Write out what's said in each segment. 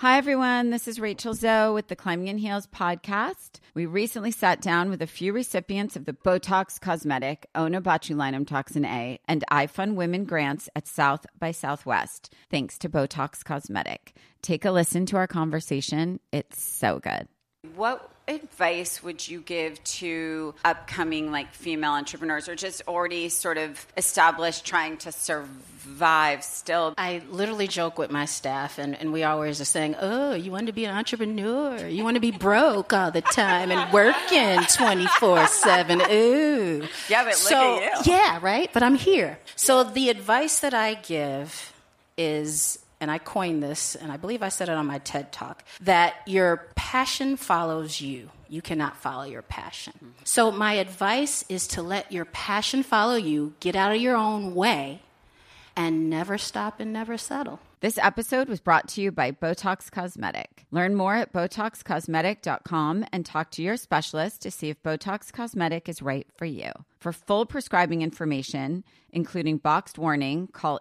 Hi, everyone. This is Rachel Zoe with the Climbing in Heels podcast. We recently sat down with a few recipients of the Botox Cosmetic, Onabotulinum Toxin A, and iFund Women grants at South by Southwest, thanks to Botox Cosmetic. Take a listen to our conversation. It's so good. What advice would you give to upcoming female entrepreneurs or just already sort of established trying to survive still? I literally joke with my staff and we always are saying, oh, you want to be an entrepreneur? You want to be broke all the time and working 24/7. Ooh. Yeah, but look at you. Yeah, right? But I'm here. So the advice that I give is, and I coined this, and I believe I said it on my TED Talk, that your passion follows you. You cannot follow your passion. Mm-hmm. So my advice is to let your passion follow you, get out of your own way, and never stop and never settle. This episode was brought to you by Botox Cosmetic. Learn more at BotoxCosmetic.com and talk to your specialist to see if Botox Cosmetic is right for you. For full prescribing information, including boxed warning, call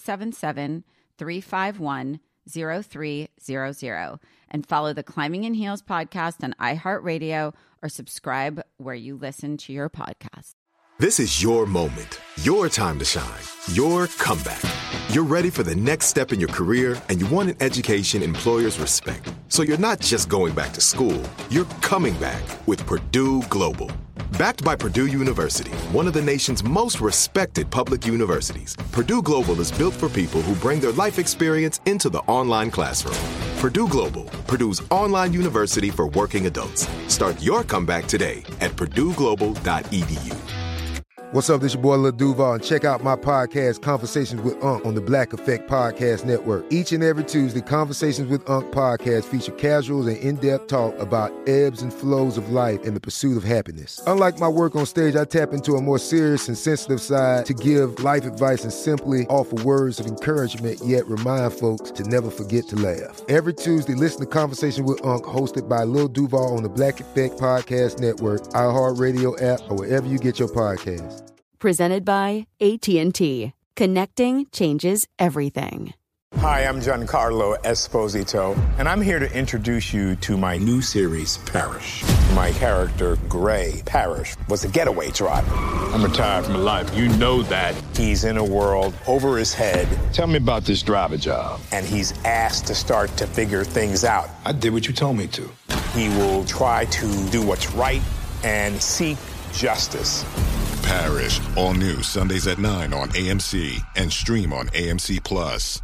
877-351-0300 and follow the Climbing in Heels podcast on iHeartRadio or subscribe where you listen to your podcast. This is your moment, your time to shine, your comeback. You're ready for the next step in your career and you want an education employers respect. So you're not just going back to school, you're coming back with Purdue Global. Backed by Purdue University, one of the nation's most respected public universities, Purdue Global is built for people who bring their life experience into the online classroom. Purdue Global, Purdue's online university for working adults. Start your comeback today at purdueglobal.edu. What's up? This your boy Lil Duval, and check out my podcast, Conversations with Unc, on the Black Effect Podcast Network. Each and every Tuesday, Conversations with Unc podcast feature casuals and in-depth talk about ebbs and flows of life and the pursuit of happiness. Unlike my work on stage, I tap into a more serious and sensitive side to give life advice and simply offer words of encouragement, yet remind folks to never forget to laugh. Every Tuesday, listen to Conversations with Unc, hosted by Lil Duval on the Black Effect Podcast Network, iHeartRadio app, or wherever you get your podcasts. Presented by AT&T. Connecting changes everything. Hi, I'm Giancarlo Esposito, and I'm here to introduce you to my new series, Parrish. My character, Gray Parrish, was a getaway driver. I'm retired from life. You know that. He's in a world over his head. Tell me about this driver job. And he's asked to start to figure things out. I did what you told me to. He will try to do what's right and seek justice. Parrish, all new Sundays at 9 on AMC and stream on AMC Plus.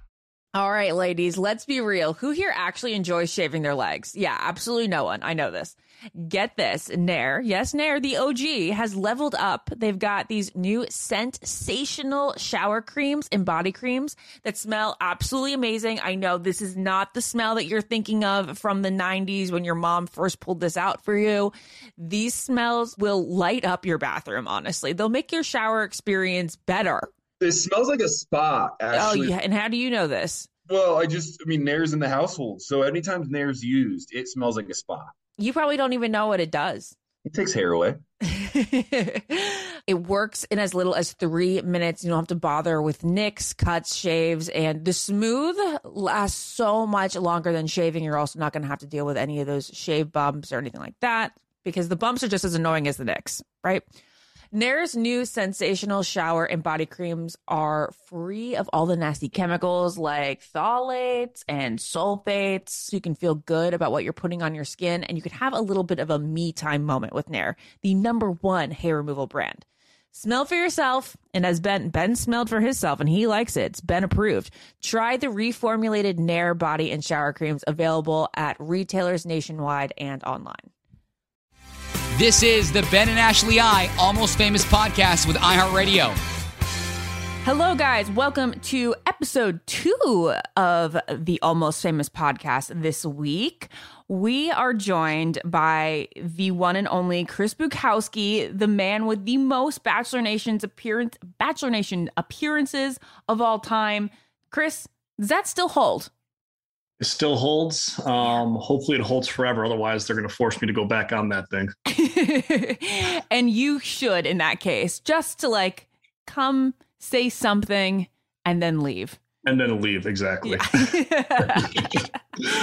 All right, ladies, let's be real. Who here actually enjoys shaving their legs? Yeah, absolutely no one. I know this. Get this. Nair, yes, Nair, the OG, has leveled up. They've got these new sensational shower creams and body creams that smell absolutely amazing. I know this is not the smell that you're thinking of from the 90s when your mom first pulled this out for you. These smells will light up your bathroom, honestly. They'll make your shower experience better. It smells like a spa, actually. Oh, yeah. And how do you know this? Well, Nair's in the household. So anytime Nair's used, it smells like a spa. You probably don't even know what it does. It takes hair away. It works in as little as 3 minutes. You don't have to bother with nicks, cuts, shaves, and the smooth lasts so much longer than shaving. You're also not going to have to deal with any of those shave bumps or anything like that because the bumps are just as annoying as the nicks, right? Nair's new sensational shower and body creams are free of all the nasty chemicals like phthalates and sulfates. So you can feel good about what you're putting on your skin, and you can have a little bit of a me time moment with Nair, the #1 hair removal brand. Smell for yourself, and as Ben smelled for himself, and he likes it. It's Ben approved. Try the reformulated Nair body and shower creams available at retailers nationwide and online. This is the Ben and Ashley I Almost Famous podcast with iHeartRadio. Hello, guys. Welcome to episode 2 of the Almost Famous podcast this week. We are joined by the one and only Chris Bukowski, the man with the most Bachelor Nation appearances of all time. Chris, does that still hold? It still holds. Hopefully it holds forever. Otherwise, they're going to force me to go back on that thing. And you should, in that case, just to come say something and then leave. And then leave, exactly. Yeah.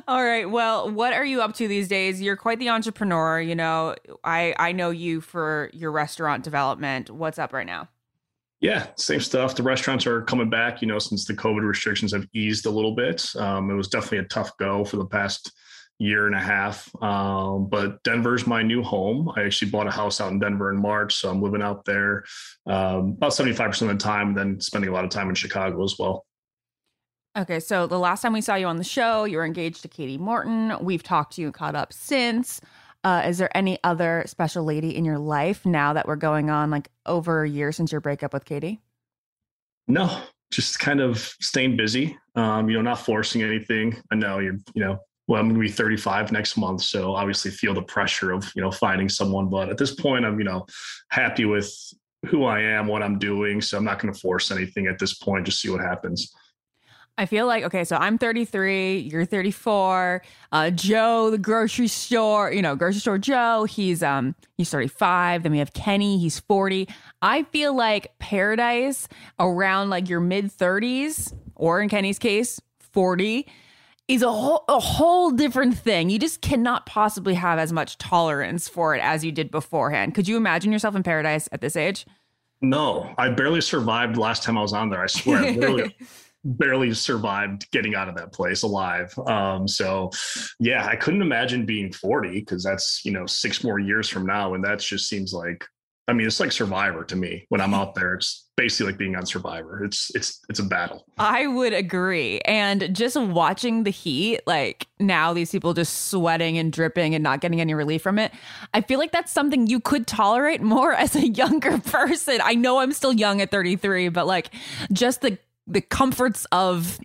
All right. Well, what are you up to these days? You're quite the entrepreneur. You know, I know you for your restaurant development. What's up right now? Yeah, same stuff. The restaurants are coming back, since the COVID restrictions have eased a little bit. It was definitely a tough go for the past year and a half. But Denver's my new home. I actually bought a house out in Denver in March. So I'm living out there about 75% of the time, and then spending a lot of time in Chicago as well. Okay, so the last time we saw you on the show, you were engaged to Katie Morton. We've talked to you and caught up since. Is there any other special lady in your life now that we're going on like over a year since your breakup with Katie? No, just kind of staying busy, not forcing anything. I know well, I'm going to be 35 next month. So obviously feel the pressure of, finding someone. But at this point, I'm, happy with who I am, what I'm doing. So I'm not going to force anything at this point, just see what happens. I feel like, okay, so I'm 33, you're 34. Joe, the grocery store Joe, he's 35. Then we have Kenny, he's 40. I feel like paradise around like your mid 30s, or in Kenny's case, 40, is a whole different thing. You just cannot possibly have as much tolerance for it as you did beforehand. Could you imagine yourself in paradise at this age? No, I barely survived last time I was on there. I swear, I barely survived getting out of that place alive. So yeah, I couldn't imagine being 40, because that's, 6 more years from now. And that just seems like, it's like Survivor to me. When I'm out there, it's basically like being on Survivor. It's a battle. I would agree. And just watching the heat, like now these people just sweating and dripping and not getting any relief from it. I feel like that's something you could tolerate more as a younger person. I know I'm still young at 33, but like just the comforts of,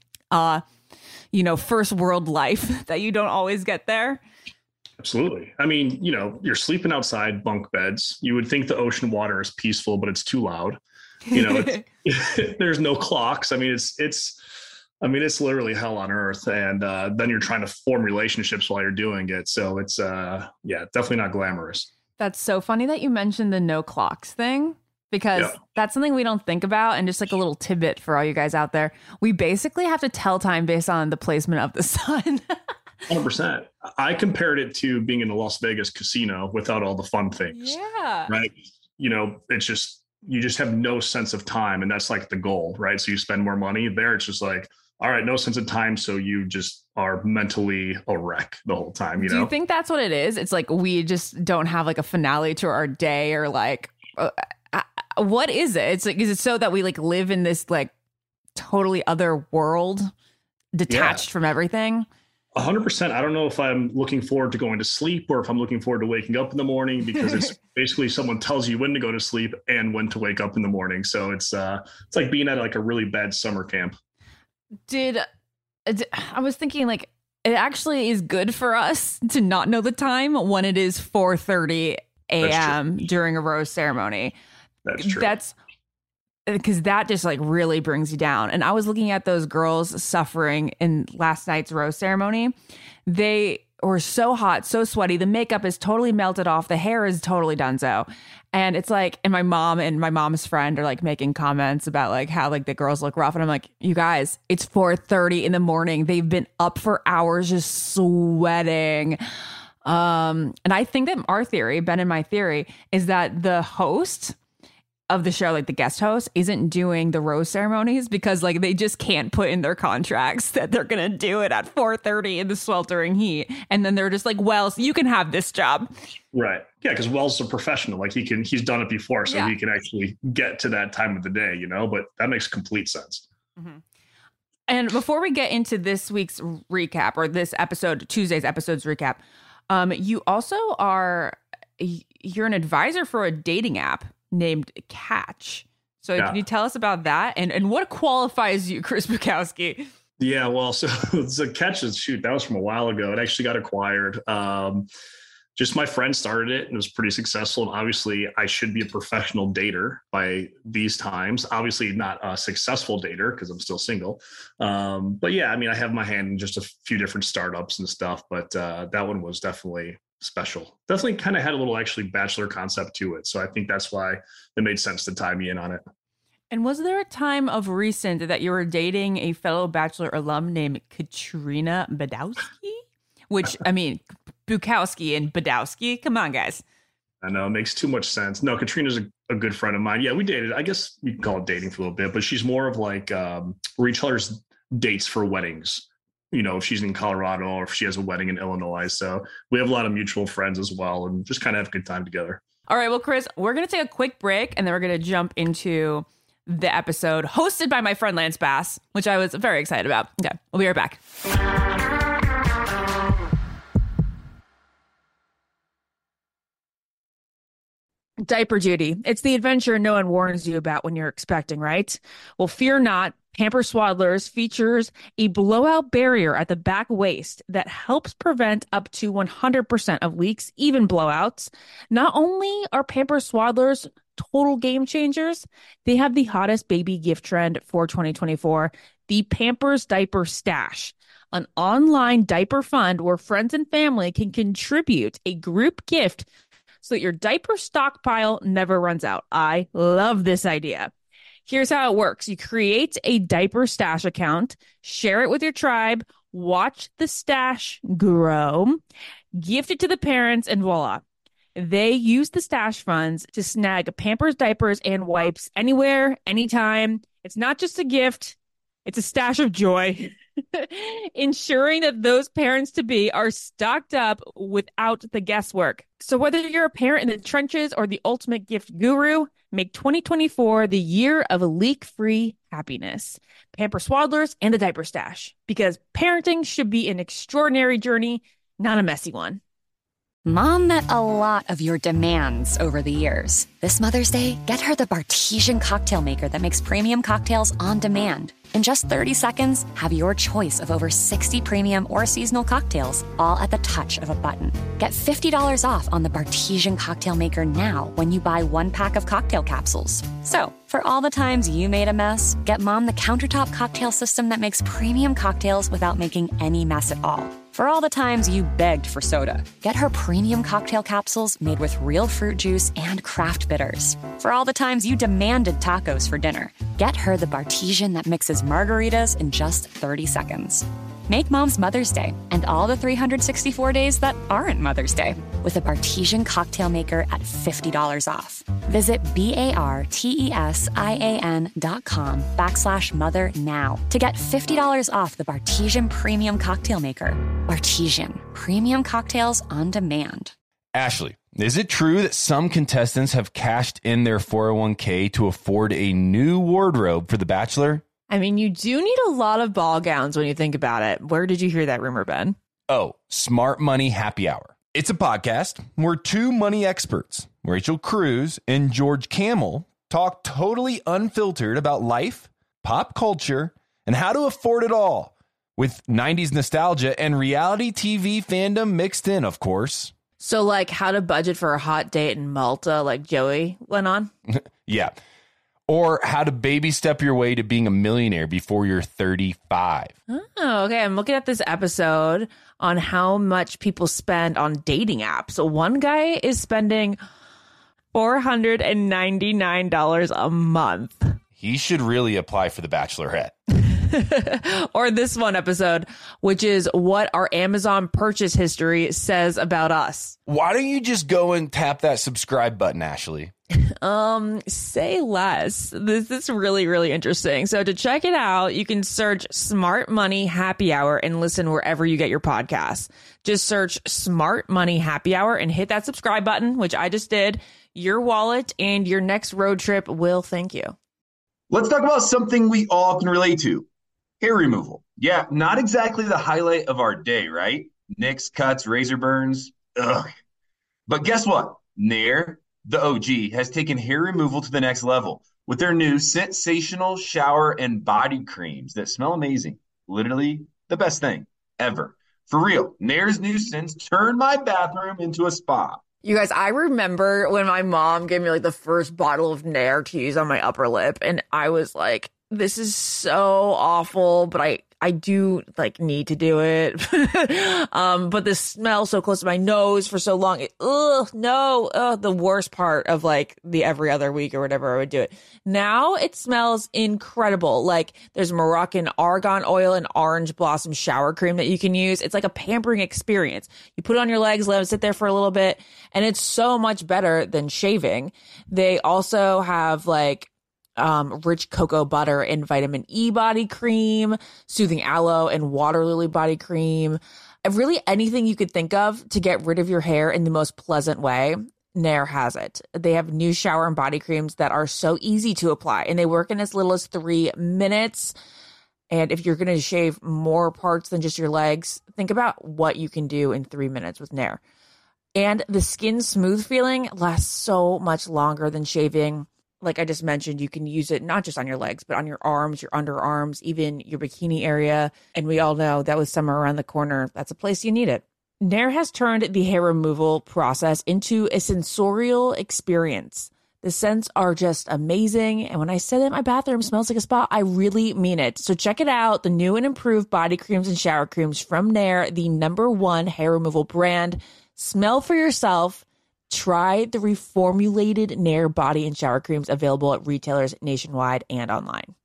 first world life that you don't always get there. Absolutely. You're sleeping outside bunk beds. You would think the ocean water is peaceful, but it's too loud. There's no clocks. It's literally hell on earth. And then you're trying to form relationships while you're doing it. So it's, definitely not glamorous. That's so funny that you mentioned the no clocks thing, because that's something we don't think about. And just like a little tidbit for all you guys out there, we basically have to tell time based on the placement of the sun. 100%. I compared it to being in a Las Vegas casino without all the fun things. Yeah. Right. It's just, you just have no sense of time. And that's like the goal, right? So you spend more money there. It's just like, all right, no sense of time. So you just are mentally a wreck the whole time. Do you think that's what it is? It's like, we just don't have like a finale to our day, or like, what is it? It's like, is it so that we like live in this like totally other world detached from everything? 100%. I don't know if I'm looking forward to going to sleep or if I'm looking forward to waking up in the morning, because it's basically someone tells you when to go to sleep and when to wake up in the morning. So it's like being at like a really bad summer camp. I was thinking like, it actually is good for us to not know the time when it is 4:30 a.m. during a rose ceremony. That's true. Because that just like really brings you down. And I was looking at those girls suffering in last night's rose ceremony. They were so hot, so sweaty. The makeup is totally melted off. The hair is totally donezo. And it's like, and my mom and my mom's friend are like making comments about like how like the girls look rough. And I'm like, you guys, it's 4:30 in the morning. They've been up for hours just sweating. And I think that our theory, Ben and my theory, is that the host of the show, like the guest host, isn't doing the rose ceremonies because like they just can't put in their contracts that they're gonna do it at 4:30 in the sweltering heat, and then they're just like, well, you can have this job, right? Yeah, because Wells is a professional, like he's done it before, so he can actually get to that time of the day, but that makes complete sense. Mm-hmm. And before we get into this week's recap, or this episode, Tuesday's episode's recap, you also you're an advisor for a dating app named Catch. So can you tell us about that and what qualifies you, Chris Bukowski? Yeah, well, so Catch that was from a while ago. It actually got acquired. Just my friend started it and it was pretty successful. And obviously I should be a professional dater by these times. Obviously not a successful dater because I'm still single. But yeah, I have my hand in just a few different startups and stuff, but that one was definitely special. Definitely kind of had a little actually bachelor concept to it. So I think that's why it made sense to tie me in on it. And was there a time of recent that you were dating a fellow Bachelor alum named Katrina Badowski? which, I mean, Bukowski and Badowski. Come on, guys. I know, it makes too much sense. No, Katrina's a good friend of mine. Yeah, we dated. I guess you can call it dating for a little bit, but she's more of like where each other's dates for weddings. You know, if she's in Colorado or if she has a wedding in Illinois. So we have a lot of mutual friends as well and just kind of have a good time together. All right, well, Chris, we're going to take a quick break and then we're going to jump into the episode hosted by my friend Lance Bass, which I was very excited about. Okay, we'll be right back. Diaper duty. It's the adventure no one warns you about when you're expecting, right? Well, fear not. Pampers Swaddlers features a blowout barrier at the back waist that helps prevent up to 100% of leaks, even blowouts. Not only are Pampers Swaddlers total game changers, they have the hottest baby gift trend for 2024, the Pampers Diaper Stash, an online diaper fund where friends and family can contribute a group gift so that your diaper stockpile never runs out. I love this idea. Here's how it works. You create a diaper stash account, share it with your tribe, watch the stash grow, gift it to the parents, and voila. They use the stash funds to snag Pampers diapers and wipes anywhere, anytime. It's not just a gift. It's a stash of joy, ensuring that those parents-to-be are stocked up without the guesswork. So whether you're a parent in the trenches or the ultimate gift guru, make 2024 the year of leak-free happiness. Pampers Swaddlers and the Diaper Stash, because parenting should be an extraordinary journey, not a messy one. Mom met a lot of your demands over the years. This Mother's Day, get her the Bartesian cocktail maker that makes premium cocktails on demand. In just 30 seconds, have your choice of over 60 premium or seasonal cocktails, all at the touch of a button. Get $50 off on the Bartesian cocktail maker now when you buy 1 pack of cocktail capsules. So, for all the times you made a mess, get Mom the countertop cocktail system that makes premium cocktails without making any mess at all. For all the times you begged for soda, get her premium cocktail capsules made with real fruit juice and craft bitters. For all the times you demanded tacos for dinner, get her the Bartesian that mixes margaritas in just 30 seconds. Make Mom's Mother's Day and all the 364 days that aren't Mother's Day with a Bartesian cocktail maker at $50 off. Visit BARTESIAN.com/mother now to get $50 off the Bartesian Premium Cocktail Maker. Bartesian, premium cocktails on demand. Ashley, is it true that some contestants have cashed in their 401k to afford a new wardrobe for The Bachelor? I mean, you do need a lot of ball gowns when you think about it. Where did you hear that rumor, Ben? Oh, Smart Money Happy Hour. It's a podcast where 2 money experts, Rachel Cruz and George Kamel, talk totally unfiltered about life, pop culture, and how to afford it all, with 90s nostalgia and reality TV fandom mixed in, of course. So, like, how to budget for a hot date in Malta, like Joey went on? Yeah. Or how to baby step your way to being a millionaire before you're 35. Oh, okay. I'm looking at this episode on how much people spend on dating apps. So one guy is spending $499 a month. He should really apply for The Bachelorette. Or this one episode, which is what our Amazon purchase history says about us. Why don't you just go and tap that subscribe button, Ashley? Say less. This is really, really interesting. So to check it out, you can search Smart Money Happy Hour and listen wherever you get your podcasts. Just search Smart Money Happy Hour and hit that subscribe button, which I just did. Your wallet and your next road trip will thank you. Let's talk about something we all can relate to. Hair removal. Yeah, not exactly the highlight of our day, right? Nicks, cuts, razor burns. Ugh. But guess what? Nair, the OG, has taken hair removal to the next level with their new sensational shower and body creams that smell amazing. Literally the best thing ever. For real, Nair's new scents turned my bathroom into a spa. You guys, I remember when my mom gave me like the first bottle of Nair to use on my upper lip, and I was like, this is so awful, but I I do like need to do it. But the smell so close to my nose for so long, the worst part of like the every other week or whatever I would do it. Now it smells incredible. Like there's Moroccan argan oil and orange blossom shower cream that you can use. It's like a pampering experience. You put it on your legs, let it sit there for a little bit, and it's so much better than shaving. They also have like rich cocoa butter and vitamin E body cream, soothing aloe and water lily body cream. Really anything you could think of to get rid of your hair in the most pleasant way, Nair has it. They have new shower and body creams that are so easy to apply, and they work in as little as 3 minutes. And if you're going to shave more parts than just your legs, think about what you can do in 3 minutes with Nair. And the skin smooth feeling lasts so much longer than shaving. Like I just mentioned, you can use it not just on your legs, but on your arms, your underarms, even your bikini area. And we all know that with summer around the corner, that's a place you need it. Nair has turned the hair removal process into a sensorial experience. The scents are just amazing. And when I say that my bathroom smells like a spa, I really mean it. So check it out. The new and improved body creams and shower creams from Nair, the #1 hair removal brand. Smell for yourself. Try the reformulated Nair body and shower creams available at retailers nationwide and online.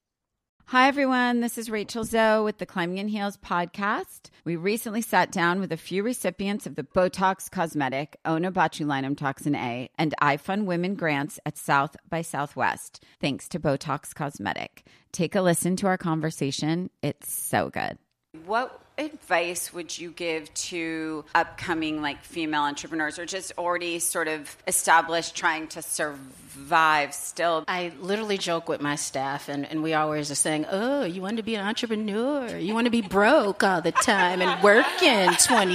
Hi, everyone. This is Rachel Zoe with the Climbing in Heels podcast. We recently sat down with a few recipients of the Botox Cosmetic, Onabotulinum Toxin A, and iFund Women grants at South by Southwest, thanks to Botox Cosmetic. Take a listen to our conversation. It's so good. What advice would you give to upcoming like female entrepreneurs or just already sort of established trying to survive still? I literally joke with my staff and we always are saying, oh, you want to be an entrepreneur? You want to be broke all the time and working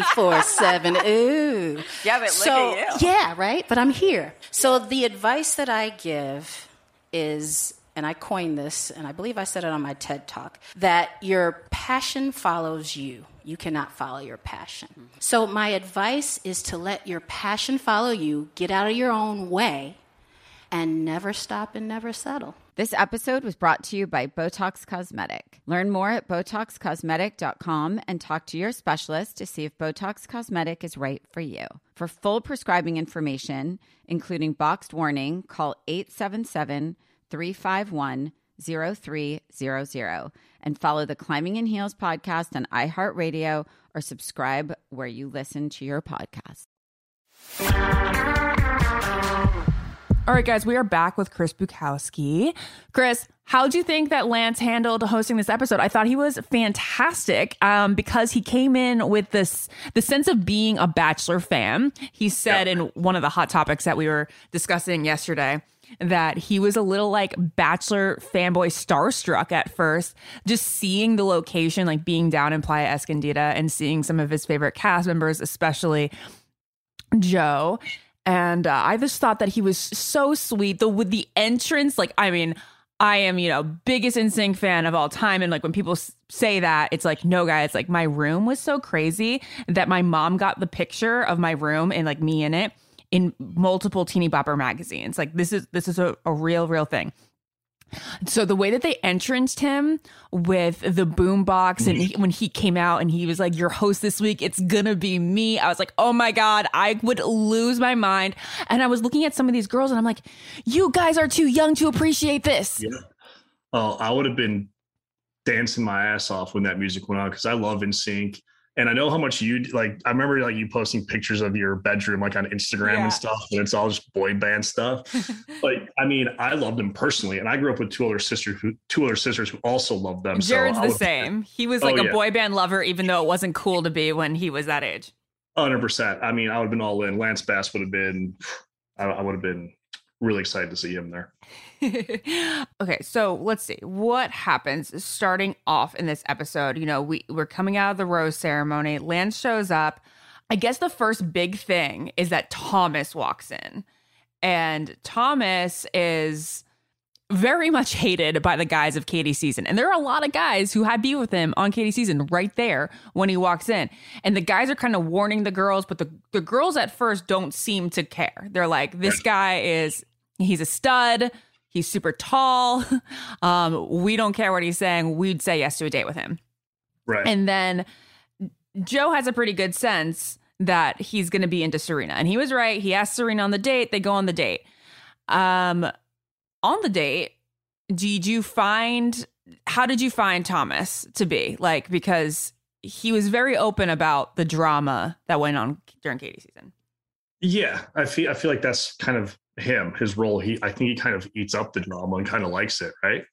24/7. Ooh. Yeah, but look at you. Yeah, right? But I'm here. So the advice that I give is, and I coined this, and I believe I said it on my TED Talk, that your passion follows you. You cannot follow your passion. So my advice is to let your passion follow you, get out of your own way, and never stop and never settle. This episode was brought to you by Botox Cosmetic. Learn more at BotoxCosmetic.com and talk to your specialist to see if Botox Cosmetic is right for you. For full prescribing information, including boxed warning, call 877-351-0300 and follow the Climbing in Heels podcast on iHeartRadio or subscribe where you listen to your podcast. All right, guys, we are back with Chris Bukowski. Chris, how'd you think that Lance handled hosting this episode? I thought he was fantastic because he came in with the sense of being a Bachelor fan. He said in one of the hot topics that we were discussing yesterday that he was a little like Bachelor fanboy starstruck at first, just seeing the location, like being down in Playa Escondida and seeing some of his favorite cast members, especially Joe. And I just thought that he was so sweet. With the entrance, like, I mean, I am, biggest NSYNC fan of all time. And like when people say that, it's like, no, guys, like my room was so crazy that my mom got the picture of my room and like me in it in multiple Teeny Bopper magazines. Like this is a real thing. So the way that they entranced him with the boombox and when he came out and he was like, your host this week, it's gonna be me. I was like, oh my God, I would lose my mind. And I was looking at some of these girls and I'm like, you guys are too young to appreciate this. Yeah. Oh, I would have been dancing my ass off when that music went on because I love NSYNC. And I know how much you like. I remember like you posting pictures of your bedroom like on Instagram and stuff, and it's all just boy band stuff. But I mean, I loved them personally, and I grew up with two older sisters who also loved them. Jared's the same. He was like a boy band lover, even though it wasn't cool to be when he was that age. 100%. I mean, I would have been all in. Lance Bass would have been. I would have been really excited to see him there. Okay, so let's see what happens starting off in this episode. We're coming out of the rose ceremony. Lance shows up. I guess the first big thing is that Thomas walks in, and Thomas is very much hated by the guys of Katie's season. And there are a lot of guys who had beef with him on Katie's season right there when he walks in. And the guys are kind of warning the girls, but the girls at first don't seem to care. They're like, this guy he's a stud. He's super tall. We don't care what he's saying. We'd say yes to a date with him. Right. And then Joe has a pretty good sense that he's going to be into Serena. And he was right. He asked Serena on the date. They go on the date. On the date, how did you find Thomas to be? Like, because he was very open about the drama that went on during Katie's season. Yeah, I feel like that's kind of him, his role. I think he kind of eats up the drama and kind of likes it, right?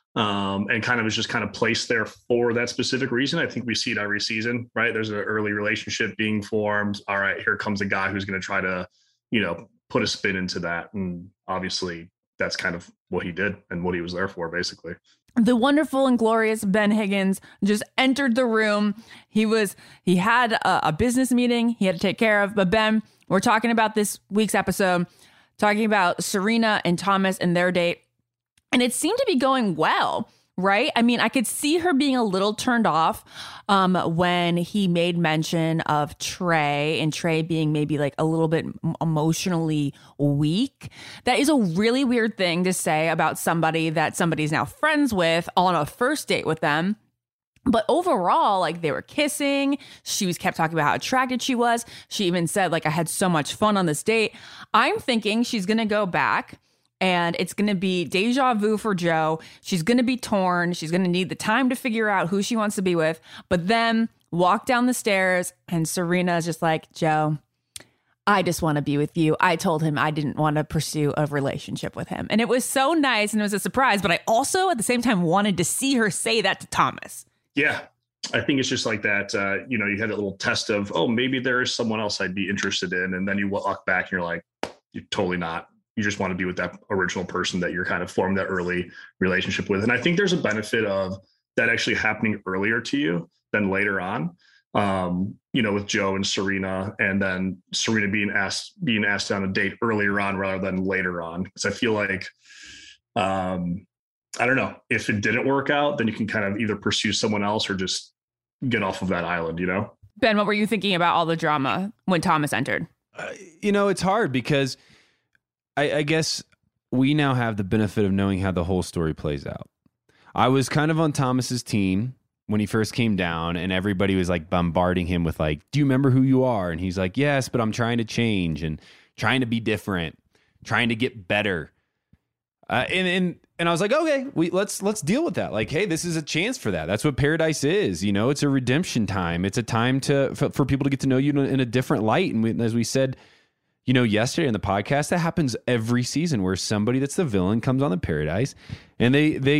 And kind of is just kind of placed there for that specific reason. I think we see it every season, right? There's an early relationship being formed. All right, here comes a guy who's going to try to, put a spin into that. And obviously that's kind of what he did and what he was there for, basically. The wonderful and glorious Ben Higgins just entered the room. He had a business meeting he had to take care of. But Ben, we're talking about this week's episode, talking about Serena and Thomas and their date. And it seemed to be going well, right? I mean, I could see her being a little turned off when he made mention of Trey and Trey being maybe like a little bit emotionally weak. That is a really weird thing to say about somebody that somebody's now friends with on a first date with them. But overall, like, they were kissing. She kept talking about how attracted she was. She even said, like, I had so much fun on this date. I'm thinking she's going to go back and it's going to be deja vu for Joe. She's going to be torn. She's going to need the time to figure out who she wants to be with. But then walk down the stairs and Serena is just like, Joe, I just want to be with you. I told him I didn't want to pursue a relationship with him. And it was so nice and it was a surprise. But I also, at the same time, wanted to see her say that to Thomas. Yeah, I think it's just like that. You had a little test of, maybe there is someone else I'd be interested in. And then you walk back and you're like, you're totally not. You just want to be with that original person that you're kind of formed that early relationship with. And I think there's a benefit of that actually happening earlier to you than later on, with Joe and Serena, and then Serena being asked on a date earlier on rather than later on. Because I feel like, I don't know, if it didn't work out, then you can kind of either pursue someone else or just get off of that island, Ben, what were you thinking about all the drama when Thomas entered? It's hard because I guess we now have the benefit of knowing how the whole story plays out. I was kind of on Thomas's team when he first came down and everybody was like bombarding him with like, do you remember who you are? And he's like, yes, but I'm trying to change and trying to be different, trying to get better. And I was like, okay, let's deal with that. Like, hey, this is a chance for that. That's what Paradise is. It's a redemption time. It's a time for people to get to know you in a different light. And as we said, yesterday in the podcast, that happens every season where somebody that's the villain comes on the Paradise and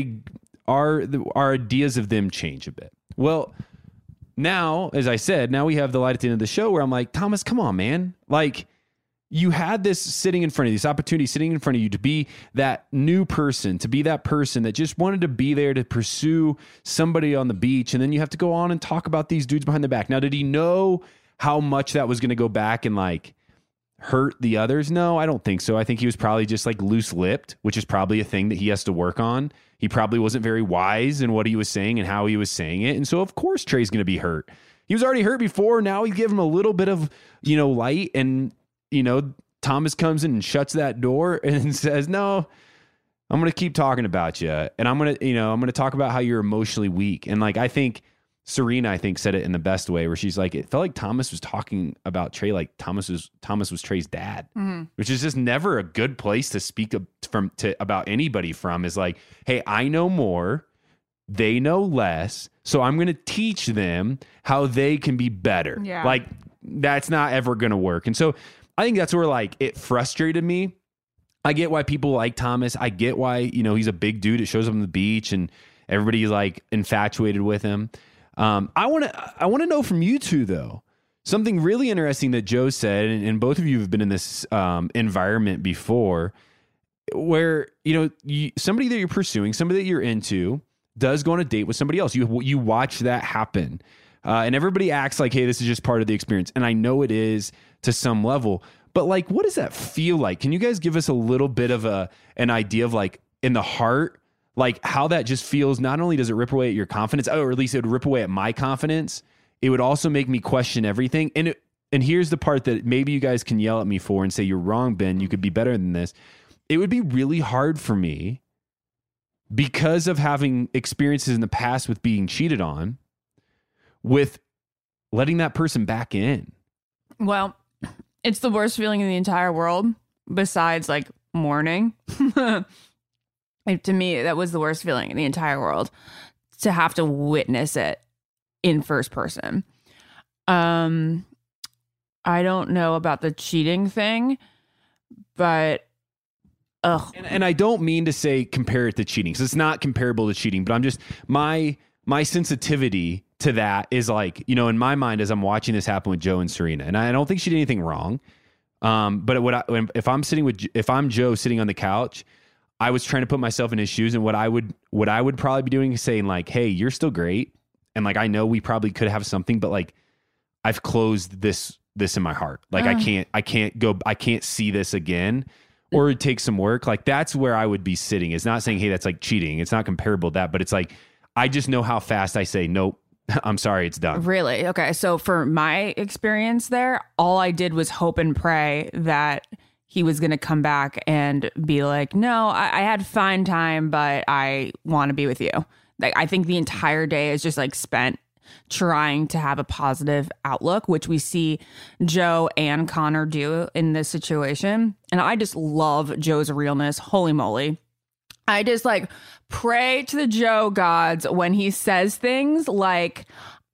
our ideas of them change a bit. Well, now, as I said, now we have the light at the end of the show where I'm like, Thomas, come on, man. Like, you had this sitting in front of you, this opportunity sitting in front of you to be that new person, to be that person that just wanted to be there to pursue somebody on the beach. And then you have to go on and talk about these dudes behind the back. Now, did he know how much that was going to go back and like hurt the others? No, I don't think so. I think he was probably just like loose-lipped, which is probably a thing that he has to work on. He probably wasn't very wise in what he was saying and how he was saying it. And so, of course, Trey's going to be hurt. He was already hurt before. Now we give him a little bit of, light. And, Thomas comes in and shuts that door and says, no, I'm going to keep talking about you. And I'm going to talk about how you're emotionally weak. And like, I think Serena, said it in the best way where she's like, it felt like Thomas was talking about Trey like Thomas was Trey's dad, which is just never a good place to speak about anybody from, is like, hey, I know more, they know less, so I'm going to teach them how they can be better. Yeah. Like, that's not ever going to work. And so I think that's where like it frustrated me. I get why people like Thomas. I get why, he's a big dude. It shows up on the beach and everybody's like infatuated with him. I want to know from you two, though, something really interesting that Joe said, and both of you have been in this environment before, where somebody that you're pursuing, somebody that you're into, does go on a date with somebody else. You watch that happen, and everybody acts like, hey, this is just part of the experience, and I know it is to some level, but like, what does that feel like? Can you guys give us a little bit of an idea of like in the heart? Like how that just feels. Not only does it rip away at your confidence, or at least it would rip away at my confidence, it would also make me question everything. And here's the part that maybe you guys can yell at me for and say, you're wrong, Ben, you could be better than this. It would be really hard for me, because of having experiences in the past with being cheated on, with letting that person back in? Well, it's the worst feeling in the entire world besides like mourning. To me, that was the worst feeling in the entire world, to have to witness it in first person. I don't know about the cheating thing, but and I don't mean to say compare it to cheating, because it's not comparable to cheating, but I'm just my sensitivity to that is like, you know, in my mind as I'm watching this happen with Joe and Serena, and I don't think she did anything wrong. But if I'm Joe sitting on the couch, I was trying to put myself in his shoes, and what I would probably be doing is saying like, hey, you're still great. And like, I know we probably could have something, but like, I've closed this in my heart. Like I can't see this again, or it takes some work. Like that's where I would be sitting. It's not saying, hey, that's like cheating. It's not comparable to that, but it's like, I just know how fast I say, nope, I'm sorry, it's done. Really? Okay. So for my experience there, all I did was hope and pray that he was going to come back and be like, no, I had fine time, but I want to be with you. Like, I think the entire day is just like spent trying to have a positive outlook, which we see Joe and Connor do in this situation. And I just love Joe's realness. Holy moly. I just like pray to the Joe gods when he says things like,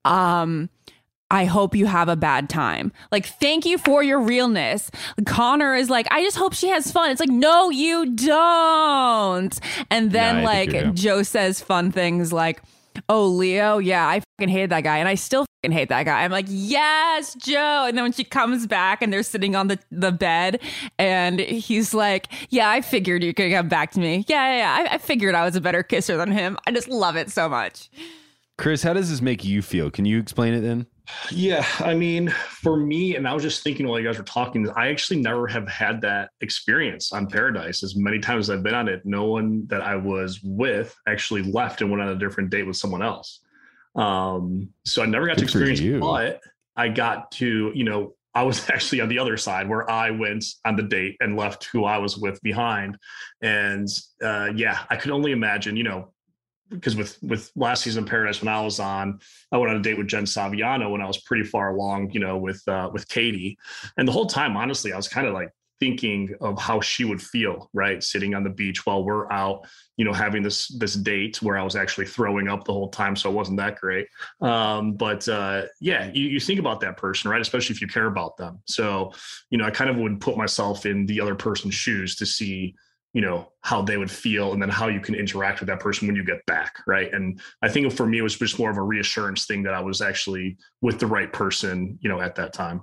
I hope you have a bad time. Like, thank you for your realness. Connor is like, I just hope she has fun. It's like, no, you don't. And then Joe says fun things like, oh, Leo, yeah, I fucking hated that guy. And I still fucking hate that guy. I'm like, yes, Joe. And then when she comes back and they're sitting on the bed and he's like, yeah, I figured you could come back to me. Yeah. I figured I was a better kisser than him. I just love it so much. Chris, how does this make you feel? Can you explain it then? Yeah, I mean, for me, and I was just thinking while you guys were talking, I actually never have had that experience on Paradise. As many times as I've been on it, no one that I was with actually left and went on a different date with someone else. So I never got to experience it, but I got to, you know, I was actually on the other side where I went on the date and left who I was with behind. And yeah, I could only imagine, you know, because with last season of Paradise, when I was on, I went on a date with Jen Saviano when I was pretty far along, you know, with Katie. And the whole time, honestly, I was kind of like thinking of how she would feel, right? Sitting on the beach while we're out, you know, having this date where I was actually throwing up the whole time. So it wasn't that great. But yeah, you think about that person, right? Especially if you care about them. So, you know, I kind of would put myself in the other person's shoes to see, you know, how they would feel and then how you can interact with that person when you get back. Right. And I think for me, it was just more of a reassurance thing that I was actually with the right person, you know, at that time.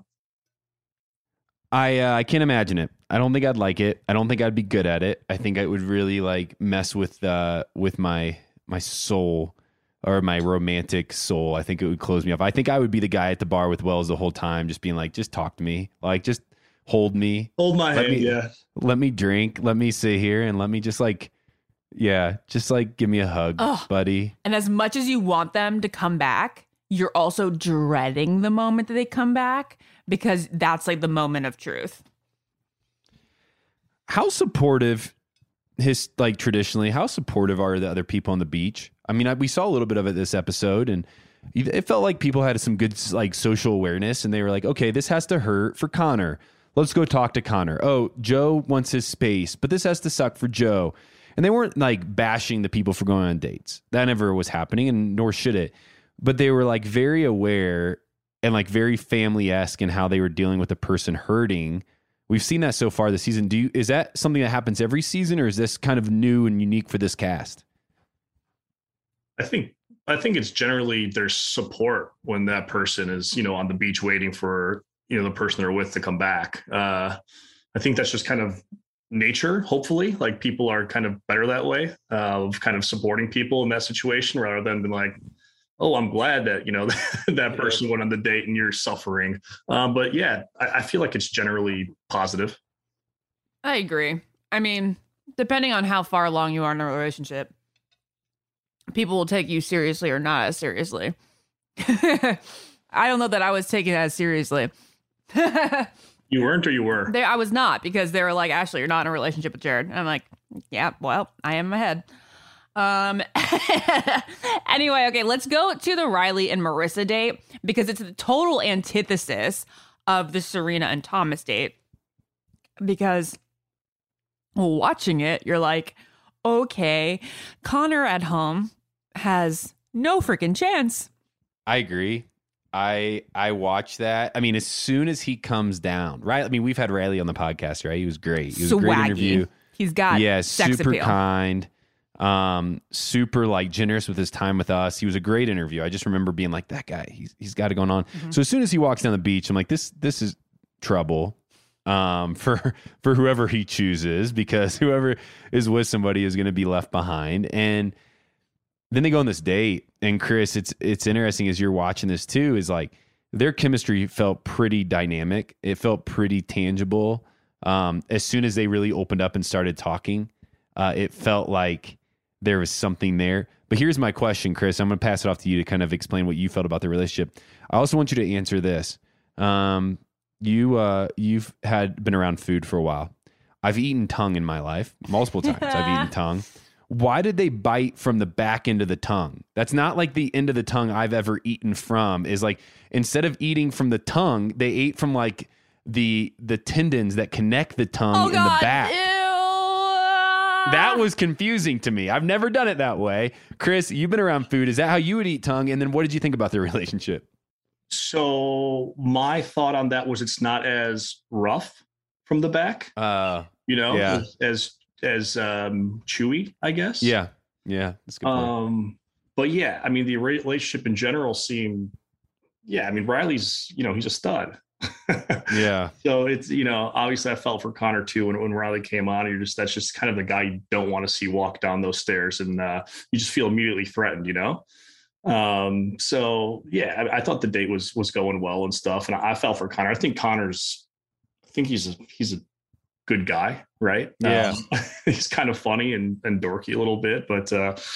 I can't imagine it. I don't think I'd like it. I don't think I'd be good at it. I think I would really like mess with my soul or my romantic soul. I think it would close me off. I think I would be the guy at the bar with Wells the whole time, just being like, just talk to me. Like, just hold me. Hold my hand, yeah. Let me drink. Let me sit here and let me just like, yeah, just like give me a hug, buddy. And as much as you want them to come back, you're also dreading the moment that they come back because that's like the moment of truth. How supportive traditionally, how supportive are the other people on the beach? I mean, we saw a little bit of it this episode, and it felt like people had some good like social awareness, and they were like, okay, this has to hurt for Connor. Let's go talk to Connor. Oh, Joe wants his space, but this has to suck for Joe. And they weren't like bashing the people for going on dates. That never was happening, and nor should it. But they were like very aware and like very family-esque in how they were dealing with the person hurting. We've seen that so far this season. Is that something that happens every season, or is this kind of new and unique for this cast? I think it's generally there's support when that person is, you know, on the beach waiting for, you know, the person they're with to come back. I think that's just kind of nature. Hopefully, like people are kind of better that way, of kind of supporting people in that situation rather than being like, oh, I'm glad that, you know, that person went on the date and you're suffering. But yeah, I feel like it's generally positive. I agree. I mean, depending on how far along you are in a relationship, people will take you seriously or not as seriously. I don't know that I was taking it as seriously. You weren't, or you were? I was not, because they were like, Ashley, you're not in a relationship with Jared. And I'm like, yeah, well, I am in my head. Anyway, okay, let's go to the Riley and Marissa date because it's the total antithesis of the Serena and Thomas date. Because watching it, you're like, okay, Connor at home has no freaking chance. I agree. I watched that. I mean, as soon as he comes down, right? I mean, we've had Riley on the podcast, right? He was great. He was a great interview. He's got sex super appeal. kind, super like generous with his time with us. He was a great interview. I just remember being like, that guy, he's got it going on. Mm-hmm. So as soon as he walks down the beach, I'm like, this is trouble. For whoever he chooses, because whoever is with somebody is going to be left behind. And then they go on this date, and Chris, it's interesting as you're watching this too, is like their chemistry felt pretty dynamic. It felt pretty tangible. As soon as they really opened up and started talking, it felt like there was something there. But here's my question, Chris. I'm going to pass it off to you to kind of explain what you felt about the relationship. I also want you to answer this. You've been around food for a while. I've eaten tongue in my life multiple times. I've eaten tongue. Why did they bite from the back end of the tongue? That's not like the end of the tongue I've ever eaten from. Is like, instead of eating from the tongue, they ate from like the tendons that connect the tongue in the back. Ew. That was confusing to me. I've never done it that way. Chris, you've been around food. Is that how you would eat tongue? And then what did you think about their relationship? So my thought on that was it's not as rough from the back, as chewy, I guess. Yeah. That's a good point. But yeah, I mean, the relationship in general seemed, I mean, Riley's, he's a stud. Yeah. So it's, obviously I felt for Connor too. When Riley came on, that's just kind of the guy you don't want to see walk down those stairs, and you just feel immediately threatened, So yeah, I thought the date was going well and stuff, and I felt for Connor. I think he's a good guy, right? Yeah. He's kind of funny and dorky a little bit, but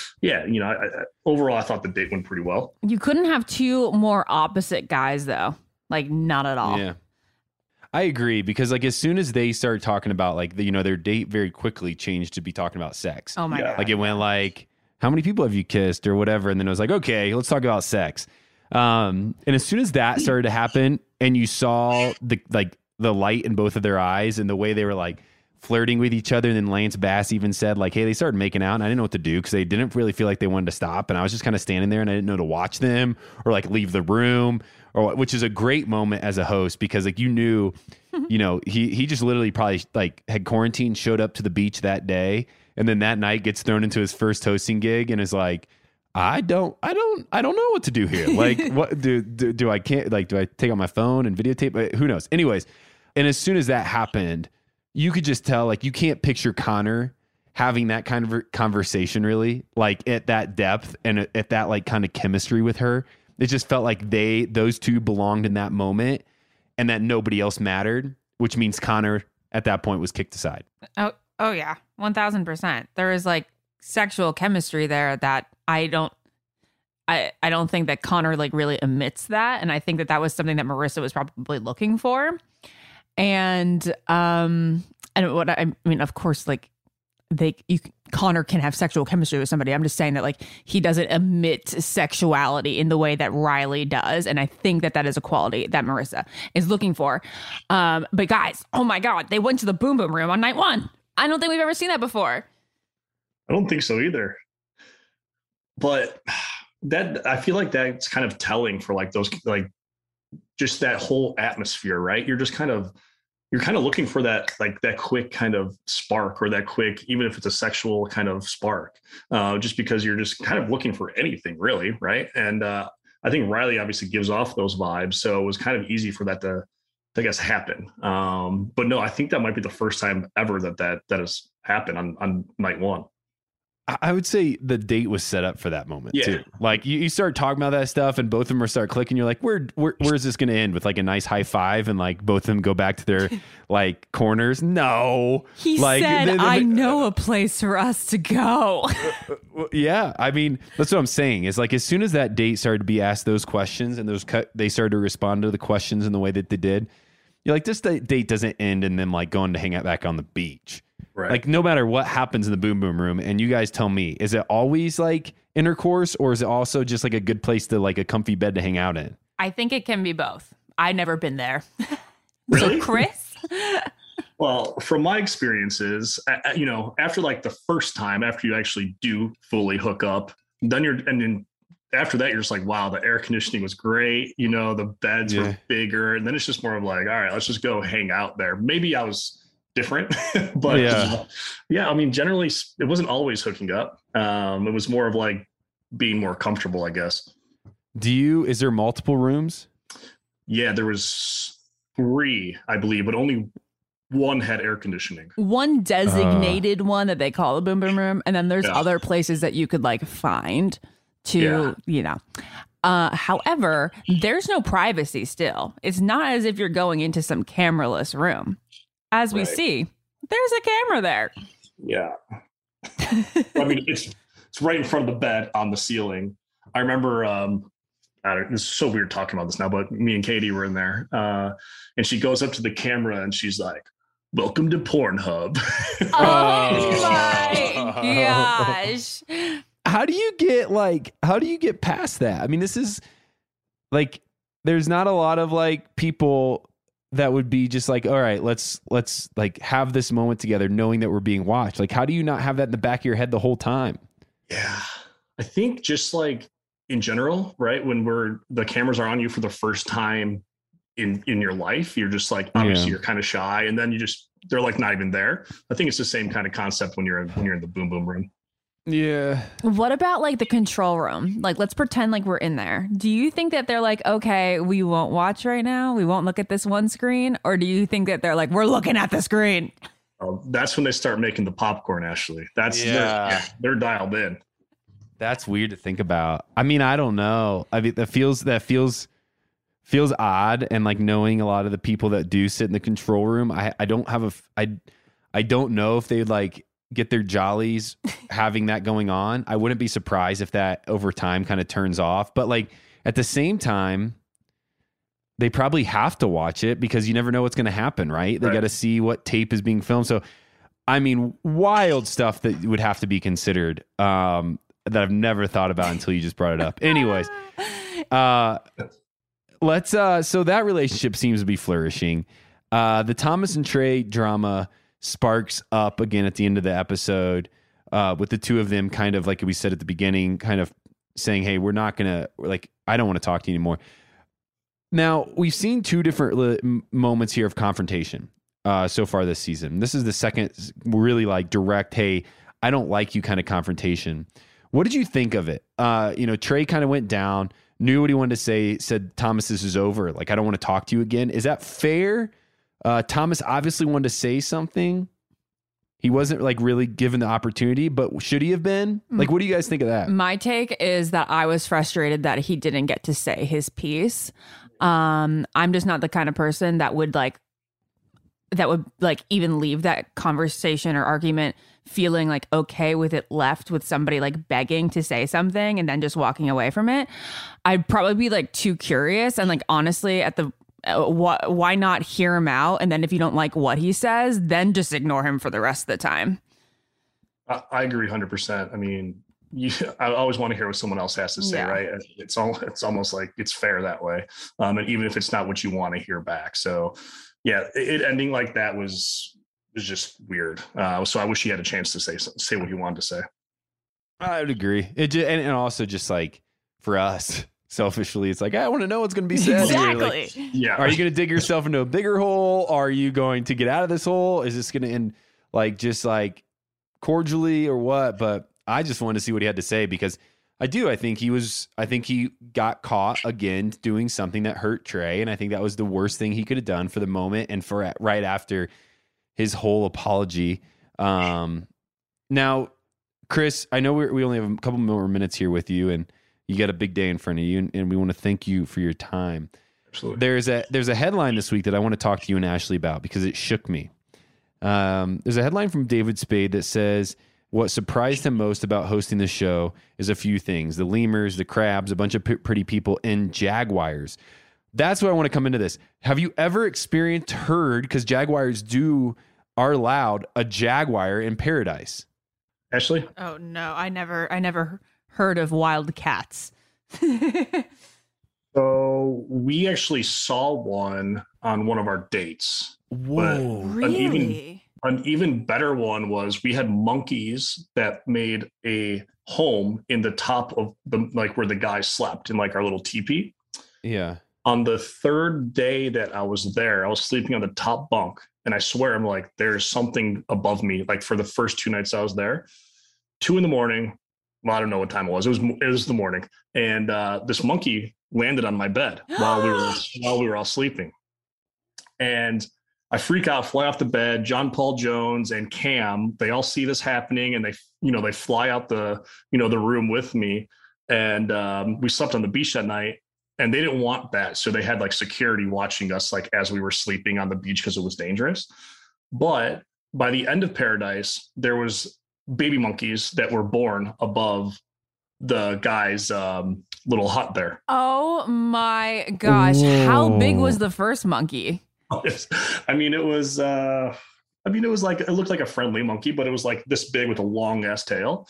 overall I thought the date went pretty well. You couldn't have two more opposite guys though. Like, not at all. Yeah. I agree, because like as soon as they started talking about like their date very quickly changed to be talking about sex. Oh my God. Like it went like, how many people have you kissed or whatever? And then it was like, okay, let's talk about sex. And as soon as that started to happen and you saw the light in both of their eyes and the way they were like flirting with each other. And then Lance Bass even said like, hey, they started making out and I didn't know what to do because they didn't really feel like they wanted to stop. And I was just kind of standing there and I didn't know to watch them or like leave the room, which is a great moment as a host because like, he just literally probably like had quarantined, showed up to the beach that day. And then that night gets thrown into his first hosting gig and is like, I don't know what to do here. Like, what do I can't like, do I take out my phone and videotape? Who knows? Anyways. And as soon as that happened, you could just tell, like, you can't picture Connor having that kind of conversation really, like at that depth and at that like kind of chemistry with her. It just felt like those two belonged in that moment and that nobody else mattered, which means Connor at that point was kicked aside. Oh yeah. 1000%. There is like sexual chemistry there that I don't think that Connor like really emits that. And I think that was something that Marissa was probably looking for. And what I mean, of course, like Connor can have sexual chemistry with somebody. I'm just saying that like he doesn't emit sexuality in the way that Riley does. And I think that is a quality that Marissa is looking for. But guys, oh my God, they went to the Boom Boom Room on night one. I don't think we've ever seen that before. I don't think so either. But that I feel like that's kind of telling for like those like just that whole atmosphere, right? You're kind of looking for that like that quick kind of spark or that quick, even if it's a sexual kind of spark, just because you're just kind of looking for anything really, right? And I think Riley obviously gives off those vibes, so it was kind of easy for that to I guess happen. But no, I think that might be the first time ever that has happened on night one. I would say the date was set up for that moment too. Like you start talking about that stuff and both of them start clicking. You're like, where is this going to end with like a nice high five and like both of them go back to their like corners? No, he said, I know a place for us to go. Yeah. I mean, that's what I'm saying is like, as soon as that date started to be asked those questions and they started to respond to the questions in the way that they did, you're like, this date doesn't end in them like going to hang out back on the beach. Right. Like no matter what happens in the boom boom room, and you guys tell me, is it always like intercourse, or is it also just like a good place to like a comfy bed to hang out in? I think it can be both. I've never been there. Really? So Chris? Well, from my experiences, after like the first time, after you actually do fully hook up, then after that, you're just like, wow, the air conditioning was great. The beds were bigger. And then it's just more of like, all right, let's just go hang out there. Maybe I was different, but generally it wasn't always hooking up. It was more of like being more comfortable, I guess. Is there multiple rooms? Yeah, there was 3, I believe, but only one had air conditioning. One designated one that they call the boom boom room. And then there's other places that you could like find to, however, there's no privacy still. It's not as if you're going into some cameraless room. As we see, there's a camera there. Yeah. I mean, it's right in front of the bed on the ceiling. I remember, this is so weird talking about this now, but me and Katie were in there, and she goes up to the camera and she's like, "Welcome to Pornhub." Oh my gosh. How do you get past that? I mean, this is like, there's not a lot of like people that would be just like, all right, let's like have this moment together knowing that we're being watched. Like, how do you not have that in the back of your head the whole time? Yeah. I think just like in general, right? When the cameras are on you for the first time in your life, you're just like, obviously you're kind of shy, and then they're like not even there. I think it's the same kind of concept when you're in the boom boom room. Yeah. What about like the control room? Like, let's pretend like we're in there. Do you think that they're like, okay, we won't watch right now, we won't look at this one screen? Or do you think that they're like, we're looking at the screen? Oh, that's when they start making the popcorn, Ashley. They're dialed in. That's weird to think about. I mean, I don't know. I mean, that feels odd. And like knowing a lot of the people that do sit in the control room, I don't know if they'd like get their jollies having that going on. I wouldn't be surprised if that over time kind of turns off. But like at the same time, they probably have to watch it because you never know what's going to happen, right? They got to see what tape is being filmed. So, I mean, wild stuff that would have to be considered that I've never thought about until you just brought it up. Anyways, so that relationship seems to be flourishing. The Thomas and Trey drama sparks up again at the end of the episode with the two of them kind of, like we said at the beginning, kind of saying, hey, we're not going to, like, I don't want to talk to you anymore. Now, we've seen 2 different moments here of confrontation so far this season. This is the second really like direct, hey, I don't like you kind of confrontation. What did you think of it? Trey kind of went down, knew what he wanted to say, said, Thomas, this is over. Like, I don't want to talk to you again. Is that fair? Thomas obviously wanted to say something. He wasn't like really given the opportunity, but should he have been? Like, what do you guys think of that? My take is that I was frustrated that he didn't get to say his piece. I'm just not the kind of person that would even leave that conversation or argument feeling like okay with it left with somebody like begging to say something and then just walking away from it. I'd probably be like too curious and like honestly at the why not hear him out? And then if you don't like what he says, then just ignore him for the rest of the time. I agree 100%. I mean, I always want to hear what someone else has to say, right? It's almost like it's fair that way. And even if it's not what you want to hear back. So yeah, it ending like that was just weird. So I wish he had a chance to say what he wanted to say. I would agree. And also just like for us, selfishly, it's like, I want to know what's going to be said. Exactly. Like, are you going to dig yourself into a bigger hole? Are you going to get out of this hole? Is this going to end like just like cordially or what? But I just wanted to see what he had to say because I think he got caught again doing something that hurt Trey. And I think that was the worst thing he could have done for the moment and for right after his whole apology. Now, Chris, I know we only have a couple more minutes here with you and you got a big day in front of you, and we want to thank you for your time. Absolutely. There's a headline this week that I want to talk to you and Ashley about because it shook me. There's a headline from David Spade that says, what surprised him most about hosting the show is a few things. The lemurs, the crabs, a bunch of pretty people, and jaguars. That's why I want to come into this. Have you ever heard, because jaguars do are allowed a jaguar in paradise. Ashley? Oh no, I never heard of wild cats. So we actually saw one on one of our dates. Whoa. Really? An even better one was we had monkeys that made a home in the top of the, like where the guy slept in like our little teepee. Yeah. On the third day that I was there, I was sleeping on the top bunk. And I swear, I'm like, there's something above me. Like for the first 2 nights I was there, 2 a.m. Well, I don't know what time it was. It was the morning. And this monkey landed on my bed while we were all sleeping. And I freak out, fly off the bed. John Paul Jones and Cam, they all see this happening, and they fly out the room with me. And we slept on the beach that night, and they didn't want that. So they had like security watching us like as we were sleeping on the beach because it was dangerous. But by the end of Paradise, there was baby monkeys that were born above the guy's little hut there. Oh my gosh. Whoa. How big was the first monkey? I mean, it was like, it looked like a friendly monkey, but it was like this big with a long ass tail.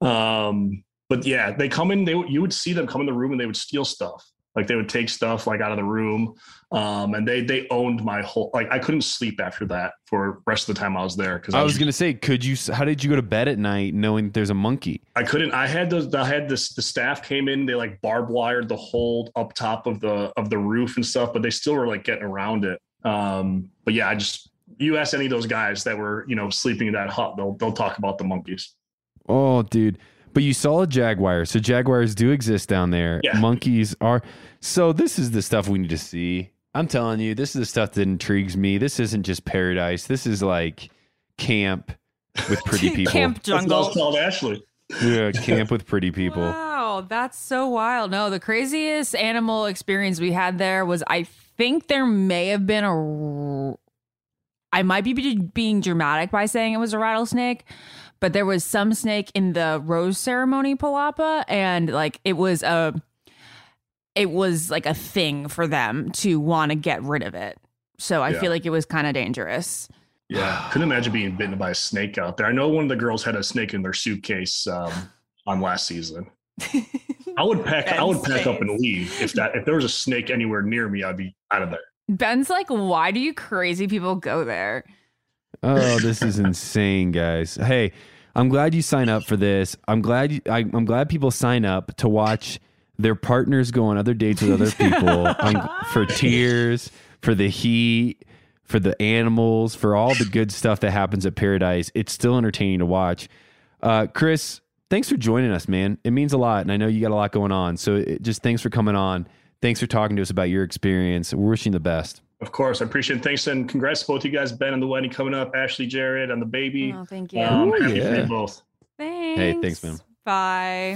But yeah, they come in, you would see them come in the room and they would steal stuff. Like they would take stuff like out of the room. And they owned my whole, like I couldn't sleep after that for the rest of the time I was there. Cause I was going to say, how did you go to bed at night knowing that there's a monkey? I couldn't, the staff came in, they like barbed wired the hole up top of the roof and stuff, but they still were like getting around it. But yeah, you ask any of those guys that were, sleeping in that hut, they'll talk about the monkeys. Oh, dude. But you saw a jaguar. So jaguars do exist down there. Yeah. Monkeys are. So this is the stuff we need to see. I'm telling you, this is the stuff that intrigues me. This isn't just paradise. This is like camp with pretty people. Camp jungle. That's what it's called, Ashley. Yeah, camp with pretty people. Wow, that's so wild. No, the craziest animal experience we had there was, I think there may have been I might be being dramatic by saying it was a rattlesnake, but there was some snake in the rose ceremony palapa, and like it was like a thing for them to want to get rid of it. So I feel like it was kind of dangerous. Yeah, couldn't imagine being bitten by a snake out there. I know one of the girls had a snake in their suitcase on last season. I would pack up and leave if there was a snake anywhere near me. I'd be out of there. Ben's like, why do you crazy people go there? Oh, this is insane, guys. Hey, I'm glad you sign up for this. I'm glad people sign up to watch their partners go on other dates with other people for tears, for the heat, for the animals, for all the good stuff that happens at Paradise. It's still entertaining to watch. Chris, thanks for joining us, man. It means a lot, and I know you got a lot going on. So just thanks for coming on. Thanks for talking to us about your experience. We're wishing you the best. Of course. I appreciate it. Thanks, and congrats to both you guys, Ben, on the wedding coming up, Ashley, Jared, on the baby. Oh, thank you. Happy for you both. Thanks. Hey, thanks, man. Bye.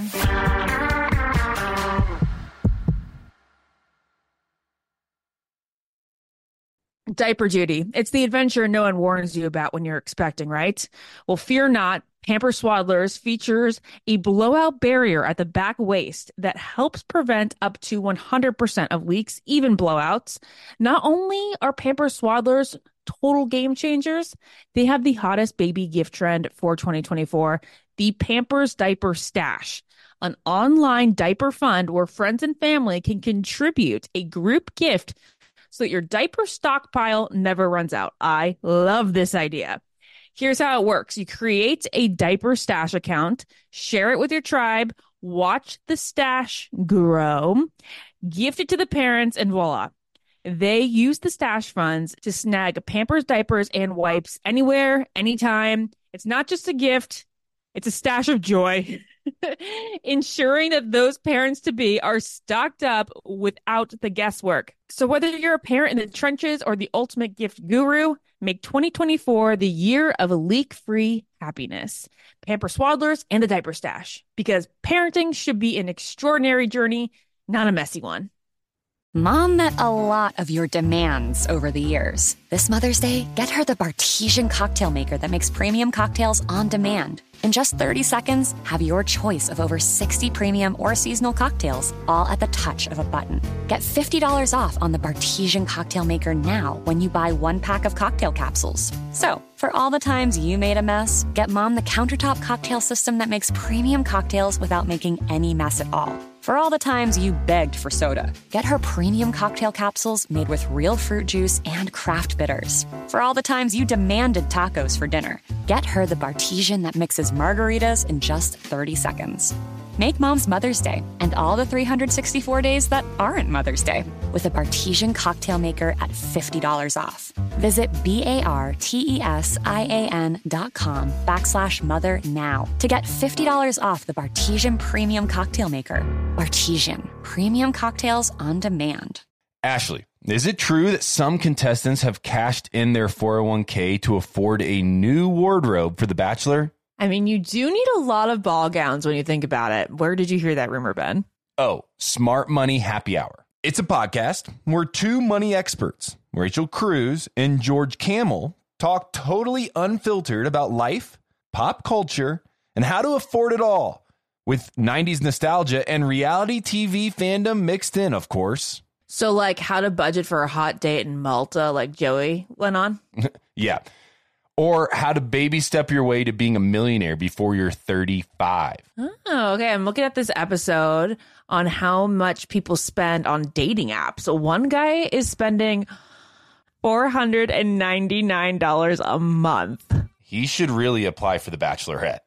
Diaper duty. It's the adventure no one warns you about when you're expecting, right? Well, fear not. Pampers Swaddlers features a blowout barrier at the back waist that helps prevent up to 100% of leaks, even blowouts. Not only are Pampers Swaddlers total game changers, they have the hottest baby gift trend for 2024, the Pampers Diaper Stash, an online diaper fund where friends and family can contribute a group gift so that your diaper stockpile never runs out. I love this idea. Here's how it works. You create a diaper stash account, share it with your tribe, watch the stash grow, gift it to the parents, and voila. They use the stash funds to snag Pampers diapers and wipes anywhere, anytime. It's not just a gift. It's a stash of joy, ensuring that those parents-to-be are stocked up without the guesswork. So whether you're a parent in the trenches or the ultimate gift guru, make 2024 the year of leak-free happiness. Pampers Swaddlers and the Diaper Stash, because parenting should be an extraordinary journey, not a messy one. Mom met a lot of your demands over the years. This Mother's Day, get her the Bartesian cocktail maker that makes premium cocktails on demand. In just 30 seconds, have your choice of over 60 premium or seasonal cocktails, all at the touch of a button. Get $50 off on the Bartesian cocktail maker now when you buy 1 pack of cocktail capsules. So, for all the times you made a mess, get Mom the countertop cocktail system that makes premium cocktails without making any mess at all. For all the times you begged for soda, get her premium cocktail capsules made with real fruit juice and craft bitters. For all the times you demanded tacos for dinner, get her the Bartesian that mixes margaritas in just 30 seconds. Make Mom's Mother's Day and all the 364 days that aren't Mother's Day with a Bartesian cocktail maker at $50 off. Visit BARTESIAN.com/mother now to get $50 off the Bartesian Premium Cocktail Maker. Bartesian, premium cocktails on demand. Ashley, is it true that some contestants have cashed in their 401k to afford a new wardrobe for The Bachelor? I mean, you do need a lot of ball gowns when you think about it. Where did you hear that rumor, Ben? Oh, Smart Money Happy Hour. It's a podcast where 2 money experts, Rachel Cruz and George Camel, talk totally unfiltered about life, pop culture, and how to afford it all, with 90s nostalgia and reality TV fandom mixed in, of course. So, like, how to budget for a hot date in Malta, like Joey went on? Yeah. Or how to baby step your way to being a millionaire before you're 35. Oh, okay. I'm looking at this episode on how much people spend on dating apps. So one guy is spending $499 a month. He should really apply for The Bachelorette.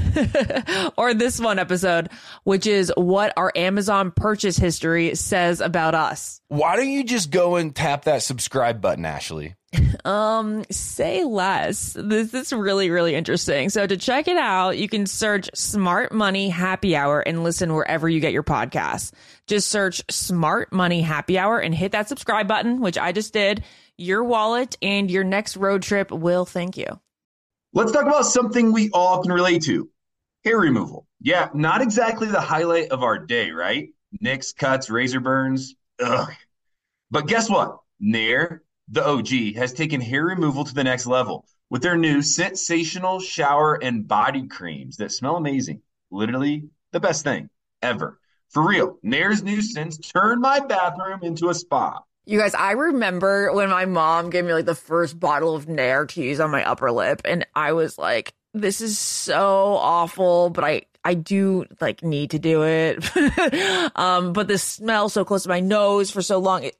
Or this one episode, which is what our Amazon purchase history says about us. Why don't you just go and tap that subscribe button, Ashley? Say less. This is really, really interesting. So to check it out, you can search Smart Money Happy Hour and listen wherever you get your podcasts. Just search Smart Money Happy Hour and hit that subscribe button, which I just did. Your wallet and your next road trip will thank you. Let's talk about something we all can relate to. Hair removal. Yeah, not exactly the highlight of our day, right? Nicks, cuts, razor burns. Ugh. But guess what? Nair, the OG, has taken hair removal to the next level with their new sensational shower and body creams that smell amazing. Literally the best thing ever. For real, Nair's new scents turned my bathroom into a spa. You guys, I remember when my mom gave me like the first bottle of Nair to use on my upper lip, and I was like, this is so awful, but I do like need to do it. But the smell so close to my nose for so long.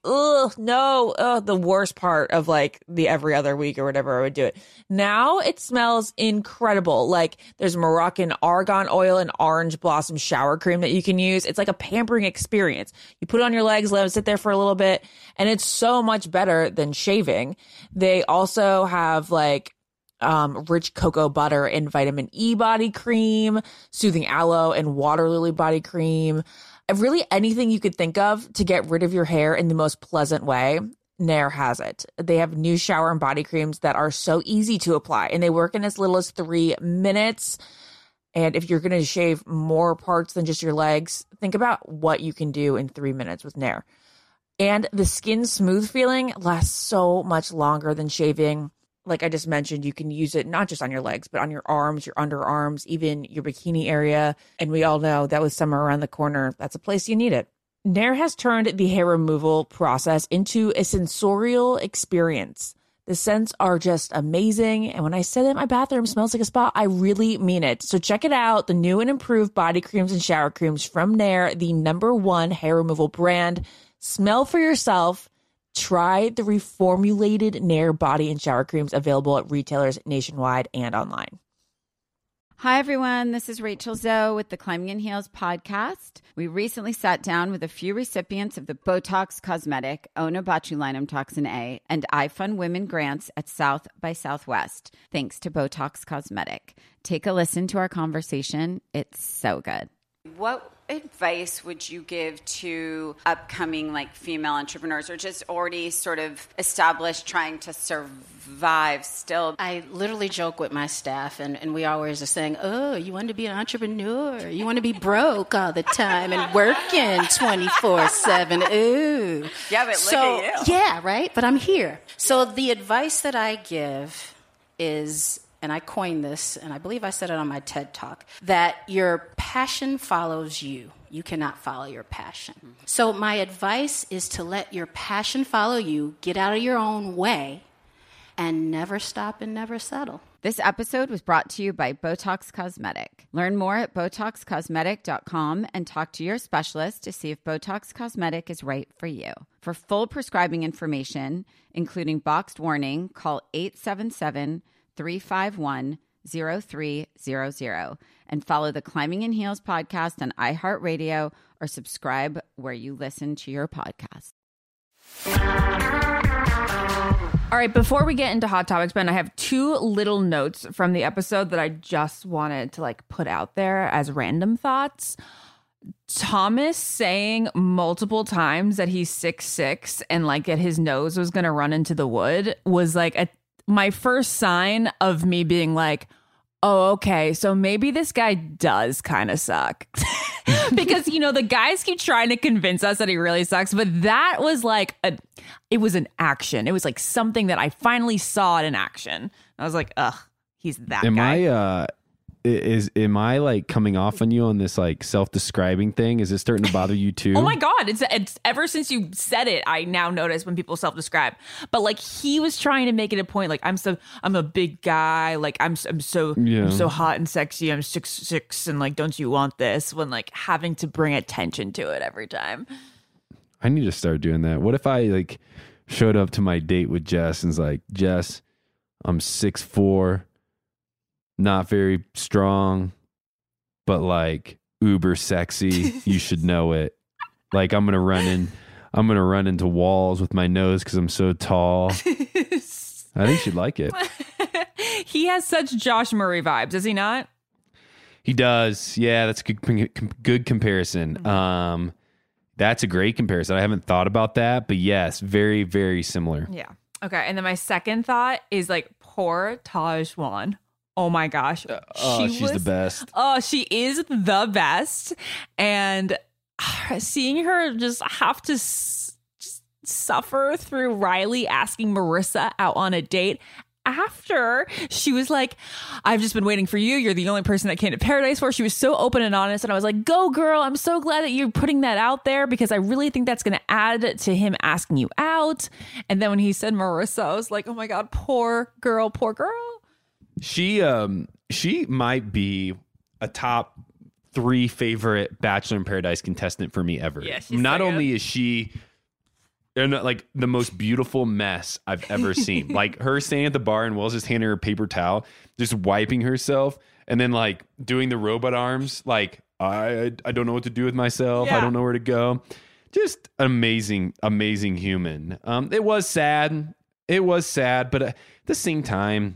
The worst part of like the every other week or whatever I would do it. Now it smells incredible. Like there's Moroccan argan oil and orange blossom shower cream that you can use. It's like a pampering experience. You put it on your legs, let it sit there for a little bit, and it's so much better than shaving. They also have like rich cocoa butter and vitamin E body cream, soothing aloe and water lily body cream. Really anything you could think of to get rid of your hair in the most pleasant way, Nair has it. They have new shower and body creams that are so easy to apply, and they work in as little as 3 minutes. And if you're going to shave more parts than just your legs, think about what you can do in 3 minutes with Nair. And the skin smooth feeling lasts so much longer than shaving. Like I just mentioned, you can use it not just on your legs, but on your arms, your underarms, even your bikini area. And we all know that with summer around the corner, that's a place you need it. Nair has turned the hair removal process into a sensorial experience. The scents are just amazing. And when I say that my bathroom smells like a spa, I really mean it. So check it out. The new and improved body creams and shower creams from Nair, the #1 hair removal brand. Smell for yourself. Try the reformulated Nair body and shower creams available at retailers nationwide and online. Hi, everyone. This is Rachel Zoe with the Climbing in Heels podcast. We recently sat down with a few recipients of the Botox Cosmetic, Onabotulinum Toxin A, and iFund Women grants at South by Southwest, thanks to Botox Cosmetic. Take a listen to our conversation. It's so good. What advice would you give to upcoming like female entrepreneurs or just already sort of established trying to survive still? I literally joke with my staff and we always are saying, oh, you want to be an entrepreneur? You want to be broke all the time and working 24/7. Ooh. Yeah, but look at you. Yeah, right? But I'm here. So the advice that I give is, and I coined this, and I believe I said it on my TED Talk, that your passion follows you. You cannot follow your passion. So my advice is to let your passion follow you, get out of your own way, and never stop and never settle. This episode was brought to you by Botox Cosmetic. Learn more at BotoxCosmetic.com and talk to your specialist to see if Botox Cosmetic is right for you. For full prescribing information, including boxed warning, call 877-351-0300 and follow the Climbing in Heels podcast on iHeartRadio or subscribe where you listen to your podcast. All right, before we get into Hot Topics, Ben, I have two little notes from the episode that I just wanted to like put out there as random thoughts. Thomas saying multiple times that he's 6'6" and like that his nose was going to run into the wood was like my first sign of me being like, oh, okay, so maybe this guy does kind of suck. Because, you know, the guys keep trying to convince us that he really sucks, but that was like, it was an action. It was like something that I finally saw it in action. I was like, ugh, he's that guy. Am I like coming off on you on this like self-describing thing? Is it starting to bother you too? Oh my God. It's ever since you said it, I now notice when people self-describe. But like he was trying to make it a point, like I'm a big guy, like I'm so hot and sexy, I'm 6'6", and like don't you want this? When like having to bring attention to it every time. I need to start doing that. What if I like showed up to my date with Jess and was like, Jess, I'm 6'4", not very strong, but like uber sexy. You should know it. Like I'm gonna run into walls with my nose because I'm so tall. I think she'd like it. He has such Josh Murray vibes, does he not? He does. Yeah, that's a good comparison. Mm-hmm. That's a great comparison. I haven't thought about that, but yes, very, very similar. Yeah. Okay. And then my second thought is like poor Tajwan. Oh my gosh. She's the best. Oh, she is the best. And seeing her just have to suffer through Riley asking Marissa out on a date after she was like, I've just been waiting for you. You're the only person that came to Paradise for. She was so open and honest. And I was like, go girl. I'm so glad that you're putting that out there because I really think that's going to add to him asking you out. And then when he said Marissa, I was like, oh my God, poor girl, poor girl. She might be a top 3 favorite Bachelor in Paradise contestant for me ever. Yeah, not only is she like the most beautiful mess I've ever seen. Like her standing at the bar and Will's just handing her a paper towel, just wiping herself, and then like doing the robot arms. Like I don't know what to do with myself. Yeah. I don't know where to go. Just amazing, amazing human. It was sad, but at the same time,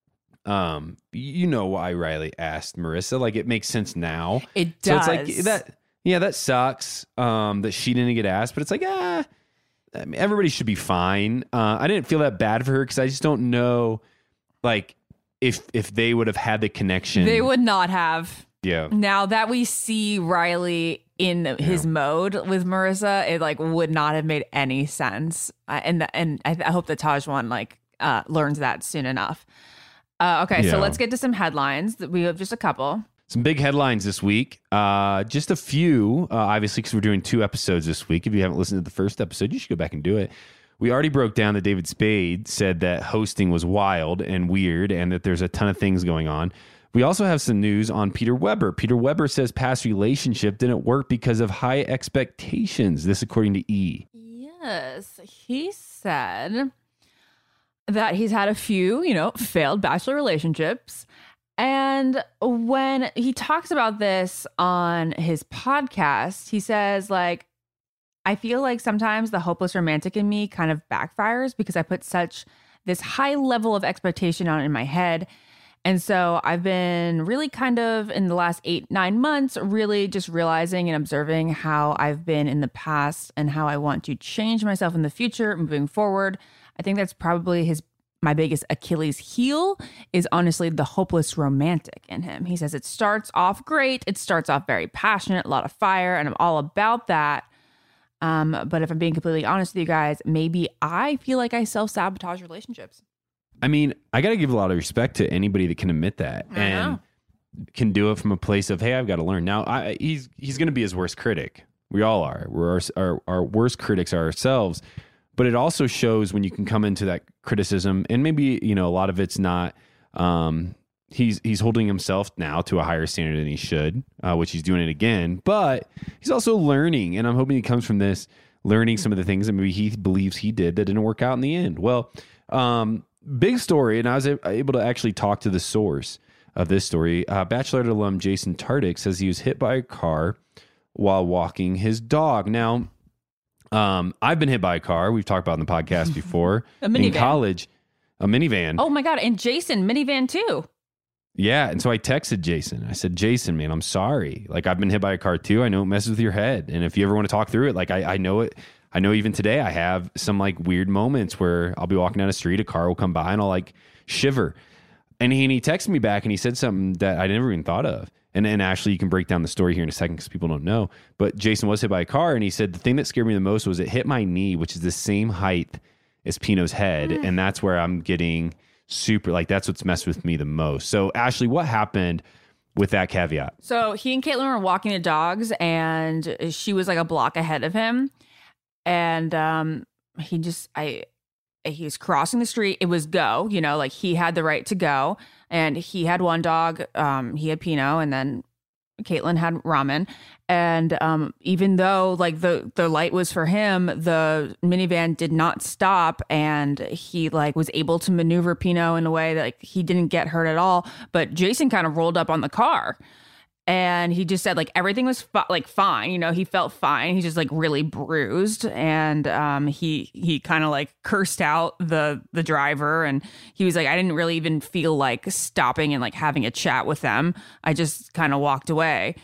you know why Riley asked Marissa. Like it makes sense now. It does. So it's like that. Yeah, that sucks. That she didn't get asked, but it's like I mean, everybody should be fine. I didn't feel that bad for her because I just don't know, like, if they would have had the connection. They would not have. Yeah. Now that we see Riley in his mode with Marissa, it like would not have made any sense. And I hope that Tajwan like learns that soon enough. Okay, so let's get to some headlines. We have just a couple. Some big headlines this week. Just a few, obviously, because we're doing 2 episodes this week. If you haven't listened to the first episode, you should go back and do it. We already broke down that David Spade said that hosting was wild and weird and that there's a ton of things going on. We also have some news on Peter Weber. Peter Weber says past relationship didn't work because of high expectations. This according to E! Yes, he said that he's had a few, failed bachelor relationships. And when he talks about this on his podcast, he says, like, I feel like sometimes the hopeless romantic in me kind of backfires because I put this high level of expectation on it in my head. And so I've been really kind of in the last 8-9 months, really just realizing and observing how I've been in the past and how I want to change myself in the future moving forward. I think that's probably my biggest Achilles heel is honestly the hopeless romantic in him. He says it starts off great. It starts off very passionate, a lot of fire, and I'm all about that. But if I'm being completely honest with you guys, maybe I feel like I self-sabotage relationships. I mean, I got to give a lot of respect to anybody that can admit that and can do it from a place of, hey, I've got to learn. Now, he's going to be his worst critic. We all are. We're our worst critics are ourselves. But it also shows when you can come into that criticism, and maybe, a lot of it's not. He's holding himself now to a higher standard than he should, which he's doing it again. But he's also learning, and I'm hoping he comes from this learning some of the things that maybe he believes he did that didn't work out in the end. Well, big story, and I was able to actually talk to the source of this story. Bachelorette alum Jason Tartick says he was hit by a car while walking his dog. Now, I've been hit by a car. We've talked about it in the podcast before. A minivan. In college, a minivan. Oh my God. And Jason, minivan too. Yeah. And so I texted Jason. I said, Jason, man, I'm sorry. Like, I've been hit by a car too. I know it messes with your head. And if you ever want to talk through it, like, I know it. I know even today I have some like weird moments where I'll be walking down the street, a car will come by and I'll like shiver. And he texted me back and he said something that I never even thought of. And Ashley, you can break down the story here in a second because people don't know. But Jason was hit by a car, and he said the thing that scared me the most was it hit my knee, which is the same height as Pino's head. And that's where I'm getting super, like, that's what's messed with me the most. So, Ashley, what happened with that caveat? So he and Caitlin were walking the dogs, and she was like a block ahead of him. And he was crossing the street. It was go, like he had the right to go. And he had one dog, he had Pino, and then Caitlin had Ramen. And even though like the light was for him, the minivan did not stop, and he like was able to maneuver Pino in a way that like he didn't get hurt at all. But Jason kind of rolled up on the car. And he just said like everything was fine, he felt fine. He's just like really bruised, and he kind of like cursed out the driver, and he was like, I didn't really even feel like stopping and like having a chat with them. I just kind of walked away,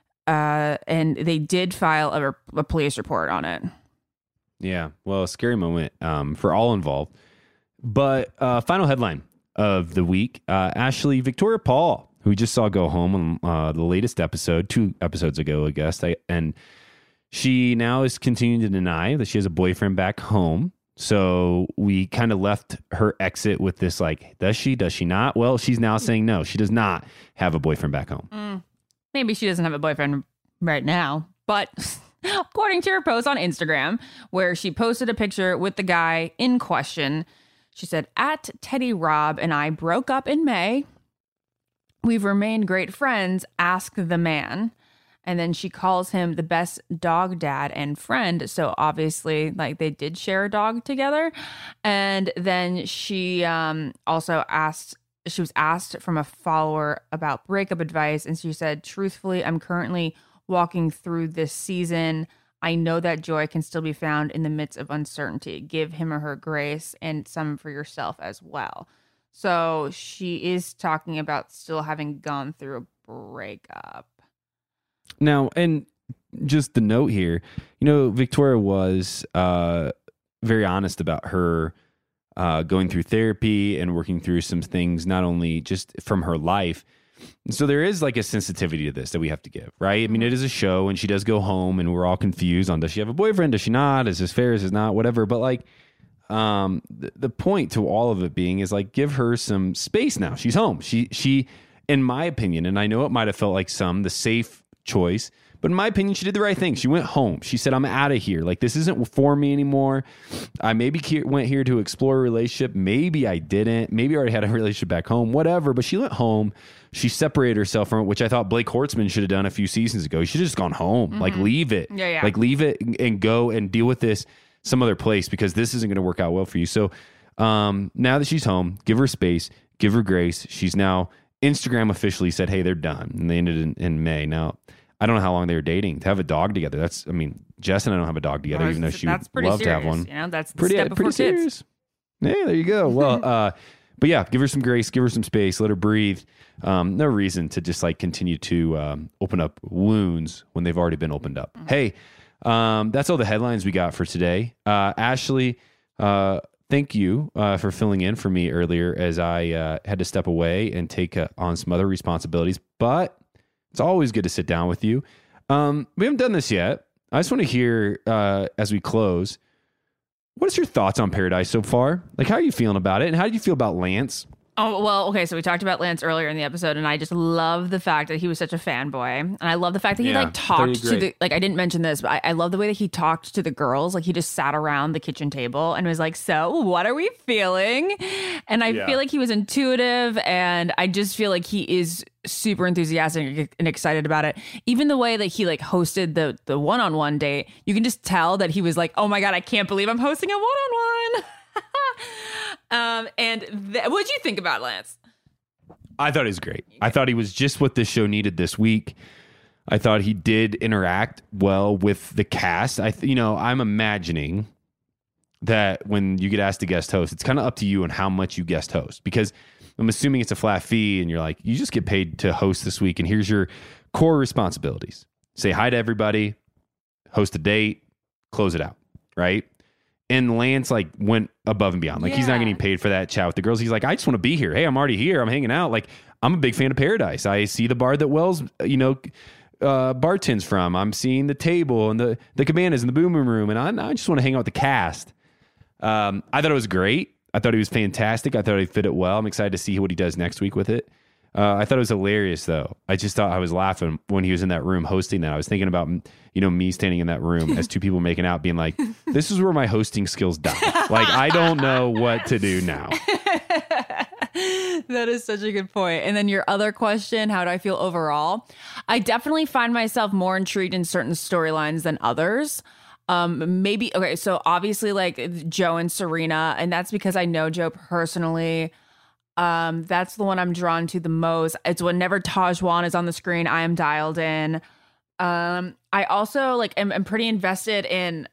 and they did file a police report on it. Yeah, well, a scary moment for all involved. But final headline of the week: Ashley, Victoria Paul, who we just saw go home on the latest episode, 2 episodes ago, I guess. And she now is continuing to deny that she has a boyfriend back home. So we kind of left her exit with this, like, does she not? Well, she's now saying no, she does not have a boyfriend back home. Maybe she doesn't have a boyfriend right now. But according to her post on Instagram, where she posted a picture with the guy in question, she said, at Teddy Rob and I broke up in May. We've remained great friends, ask the man. And then she calls him the best dog dad and friend. So obviously, like, they did share a dog together. And then she also she was asked from a follower about breakup advice. And she said, truthfully, I'm currently walking through this season. I know that joy can still be found in the midst of uncertainty. Give him or her grace and some for yourself as well. So she is talking about still having gone through a breakup. Now, and just the note here, Victoria was very honest about her going through therapy and working through some things, not only just from her life. So there is like a sensitivity to this that we have to give, right? I mean, it is a show, and she does go home, and we're all confused on, does she have a boyfriend? Does she not? Is this fair? Is this not? Whatever. But like, the point to all of it being is like, give her some space now. She's home. She, in my opinion, and I know it might have felt like the safe choice, but in my opinion, she did the right thing. She went home. She said, I'm out of here. Like, this isn't for me anymore. I maybe went here to explore a relationship. Maybe I didn't. Maybe I already had a relationship back home, whatever. But she went home. She separated herself from it, which I thought Blake Hortzman should have done a few seasons ago. He should have just gone home. Like, leave it. Yeah. Like, leave it and go and deal with this some other place, because this isn't going to work out well for you. So now that she's home, give her space, give her grace. She's now, Instagram officially said, hey, they're done. And they ended in May. Now, I don't know how long they were dating. To have a dog together, Jess and I don't have a dog together, even though she would love to have one. That's the step before kids. Serious. Yeah, there you go. Well, But yeah, give her some grace, give her some space, let her breathe. No reason to just like continue to open up wounds when they've already been opened up. Hey, that's all the headlines we got for today. Ashley, thank you for filling in for me earlier as I had to step away and take on some other responsibilities. But it's always good to sit down with you. We haven't done this yet. I just want to hear, as we close, what's your thoughts on Paradise so far? Like, how are you feeling about it? And how did you feel about Lance? Oh, well, okay, so we talked about Lance earlier in the episode, and I just love the fact that he was such a fanboy. And I love the fact that he talked to the, like, I didn't mention this, but I love the way that he talked to the girls. Like, he just sat around the kitchen table and was like, so what are we feeling? And I feel like he was intuitive, and I just feel like he is super enthusiastic and excited about it. Even the way that he like hosted the one-on-one date, you can just tell that he was like, oh my God, I can't believe I'm hosting a one-on-one. What'd you think about Lance? I thought he was great. I thought he was just what this show needed this week. I thought he did interact well with the cast. I'm imagining that when you get asked to guest host, it's kind of up to you on how much you guest host, because I'm assuming it's a flat fee and you're like, you just get paid to host this week and here's your core responsibilities. Say hi to everybody, host a date, close it out, right? And Lance like went above and beyond. Like he's not getting paid for that chat with the girls. He's like, I just want to be here. Hey, I'm already here. I'm hanging out. Like I'm a big fan of Paradise. I see the bar that Wells, bartends from. I'm seeing the table and the cabanas and the boom boom room. And I just want to hang out with the cast. I thought it was great. I thought he was fantastic. I thought he fit it well. I'm excited to see what he does next week with it. I thought it was hilarious, though. I just thought I was laughing when he was in that room hosting that. I was thinking about, me standing in that room as two people making out, being like, this is where my hosting skills die. Like, I don't know what to do now. That is such a good point. And then your other question, how do I feel overall? I definitely find myself more intrigued in certain storylines than others. Okay, so obviously like Joe and Serena, and that's because I know Joe personally. That's the one I'm drawn to the most. It's whenever Tajwan is on the screen, I am dialed in. I also like am pretty invested in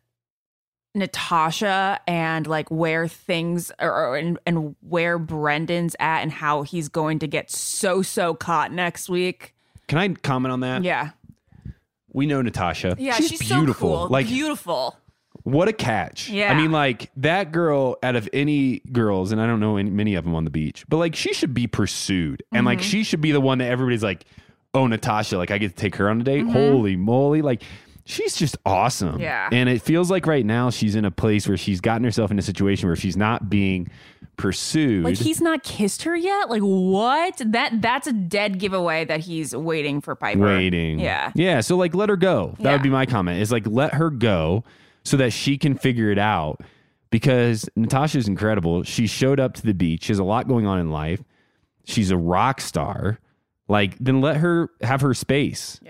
Natasha and like where things are and where Brendan's at and how he's going to get so caught next week. Can I comment on that? Yeah. We know Natasha. Yeah, she's beautiful. So cool. Like beautiful. What a catch. Yeah. I mean, like that girl out of any girls, and I don't know many of them on the beach, but like she should be pursued. And like she should be the one that everybody's like, oh, Natasha, like I get to take her on a date. Holy moly. Like she's just awesome. Yeah. And it feels like right now she's in a place where she's gotten herself in a situation where she's not being pursued. Like he's not kissed her yet? Like what? That's a dead giveaway that he's waiting for Piper. Waiting. Yeah. Yeah. So like let her go. That would be my comment, is like let her go so that she can figure it out, because Natasha's incredible. She showed up to the beach. She has a lot going on in life. She's a rock star. Like then let her have her space,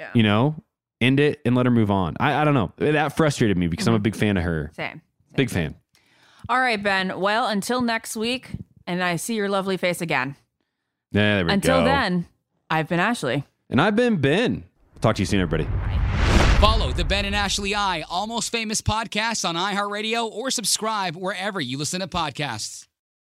end it and let her move on. I don't know. That frustrated me because I'm a big fan of her. Same. Big fan. All right, Ben. Well, until next week, and I see your lovely face again. Yeah, there we go. Until then, I've been Ashley. And I've been Ben. Talk to you soon, everybody. Follow the Ben and Ashley I Almost Famous podcast on iHeartRadio or subscribe wherever you listen to podcasts.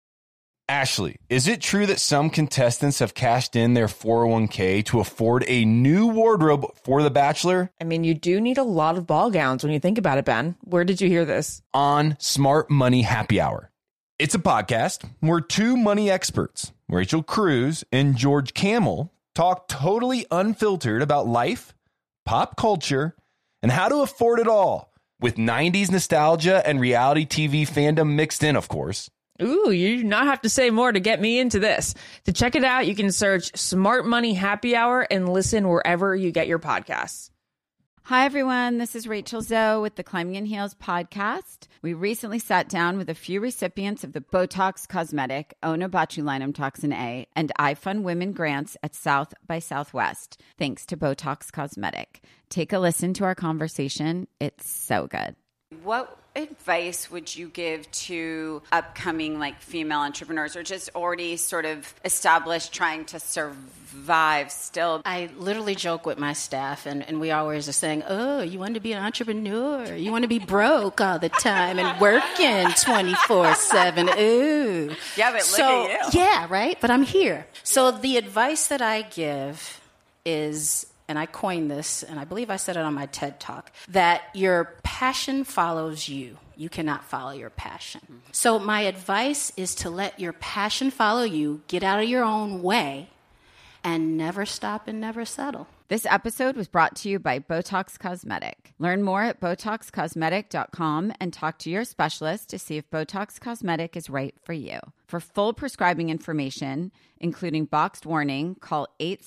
Ashley, is it true that some contestants have cashed in their 401k to afford a new wardrobe for The Bachelor? I mean, you do need a lot of ball gowns when you think about it, Ben. Where did you hear this? On Smart Money Happy Hour. It's a podcast where two money experts, Rachel Cruz and George Camel, talk totally unfiltered about life, pop culture, and how to afford it all, with 90s nostalgia and reality TV fandom mixed in, of course. Ooh, you do not have to say more to get me into this. To check it out, you can search Smart Money Happy Hour and listen wherever you get your podcasts. Hi, everyone. This is Rachel Zoe with the Climbing in Heels podcast. We recently sat down with a few recipients of the Botox Cosmetic, Onabotulinum Toxin A, and iFund Women grants at South by Southwest, thanks to Botox Cosmetic. Take a listen to our conversation. It's so good. What advice would you give to upcoming like female entrepreneurs, or just already sort of established trying to survive still? I literally joke with my staff, and we always are saying, oh, you want to be an entrepreneur? You want to be broke all the time and working 24/7? Ooh. Yeah, but look at you. Yeah, right? But I'm here. So the advice that I give is, and I coined this, and I believe I said it on my TED Talk, that your passion follows you. You cannot follow your passion. So my advice is to let your passion follow you, get out of your own way, and never stop and never settle. This episode was brought to you by Botox Cosmetic. Learn more at BotoxCosmetic.com and talk to your specialist to see if Botox Cosmetic is right for you. For full prescribing information, including boxed warning, call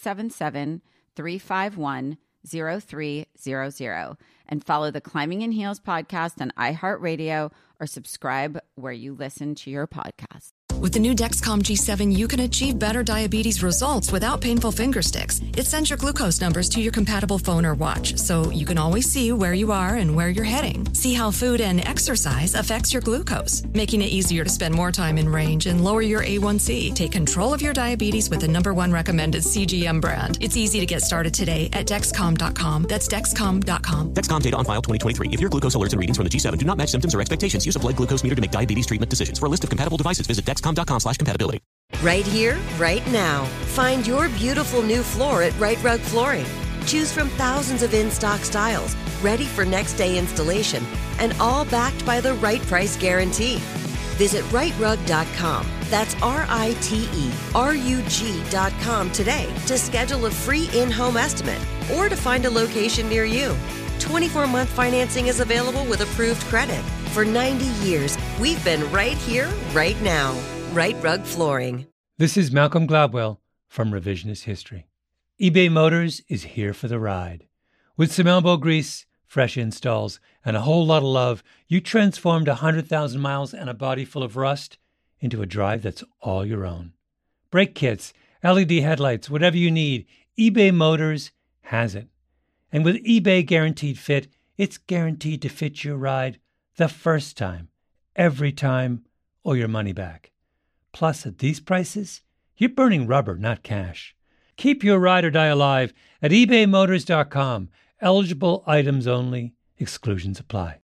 877-351-0300 and follow the Climbing in Heels podcast on iHeartRadio or subscribe where you listen to your podcast. With the new Dexcom G7, you can achieve better diabetes results without painful finger sticks. It sends your glucose numbers to your compatible phone or watch, so you can always see where you are and where you're heading. See how food and exercise affects your glucose, making it easier to spend more time in range and lower your A1C. Take control of your diabetes with the #1 recommended CGM brand. It's easy to get started today at Dexcom.com. That's Dexcom.com. Dexcom data on file 2023. If your glucose alerts and readings from the G7 do not match symptoms or expectations, use a blood glucose meter to make diabetes treatment decisions. For a list of compatible devices, visit Dexcom.com/compatibility. Right here, right now. Find your beautiful new floor at Right Rug Flooring. Choose from thousands of in-stock styles, ready for next day installation, and all backed by the right price guarantee. Visit rightrug.com. That's RITERUG.com today to schedule a free in-home estimate or to find a location near you. 24-month financing is available with approved credit. For 90 years, we've been right here, right now. Right Rug Flooring. This is Malcolm Gladwell from Revisionist History. eBay Motors is here for the ride. With some elbow grease, fresh installs, and a whole lot of love, you transformed 100,000 miles and a body full of rust into a drive that's all your own. Brake kits, LED headlights, whatever you need, eBay Motors has it. And with eBay Guaranteed Fit, it's guaranteed to fit your ride the first time, every time, or your money back. Plus, at these prices, you're burning rubber, not cash. Keep your ride or die alive at ebaymotors.com. Eligible items only. Exclusions apply.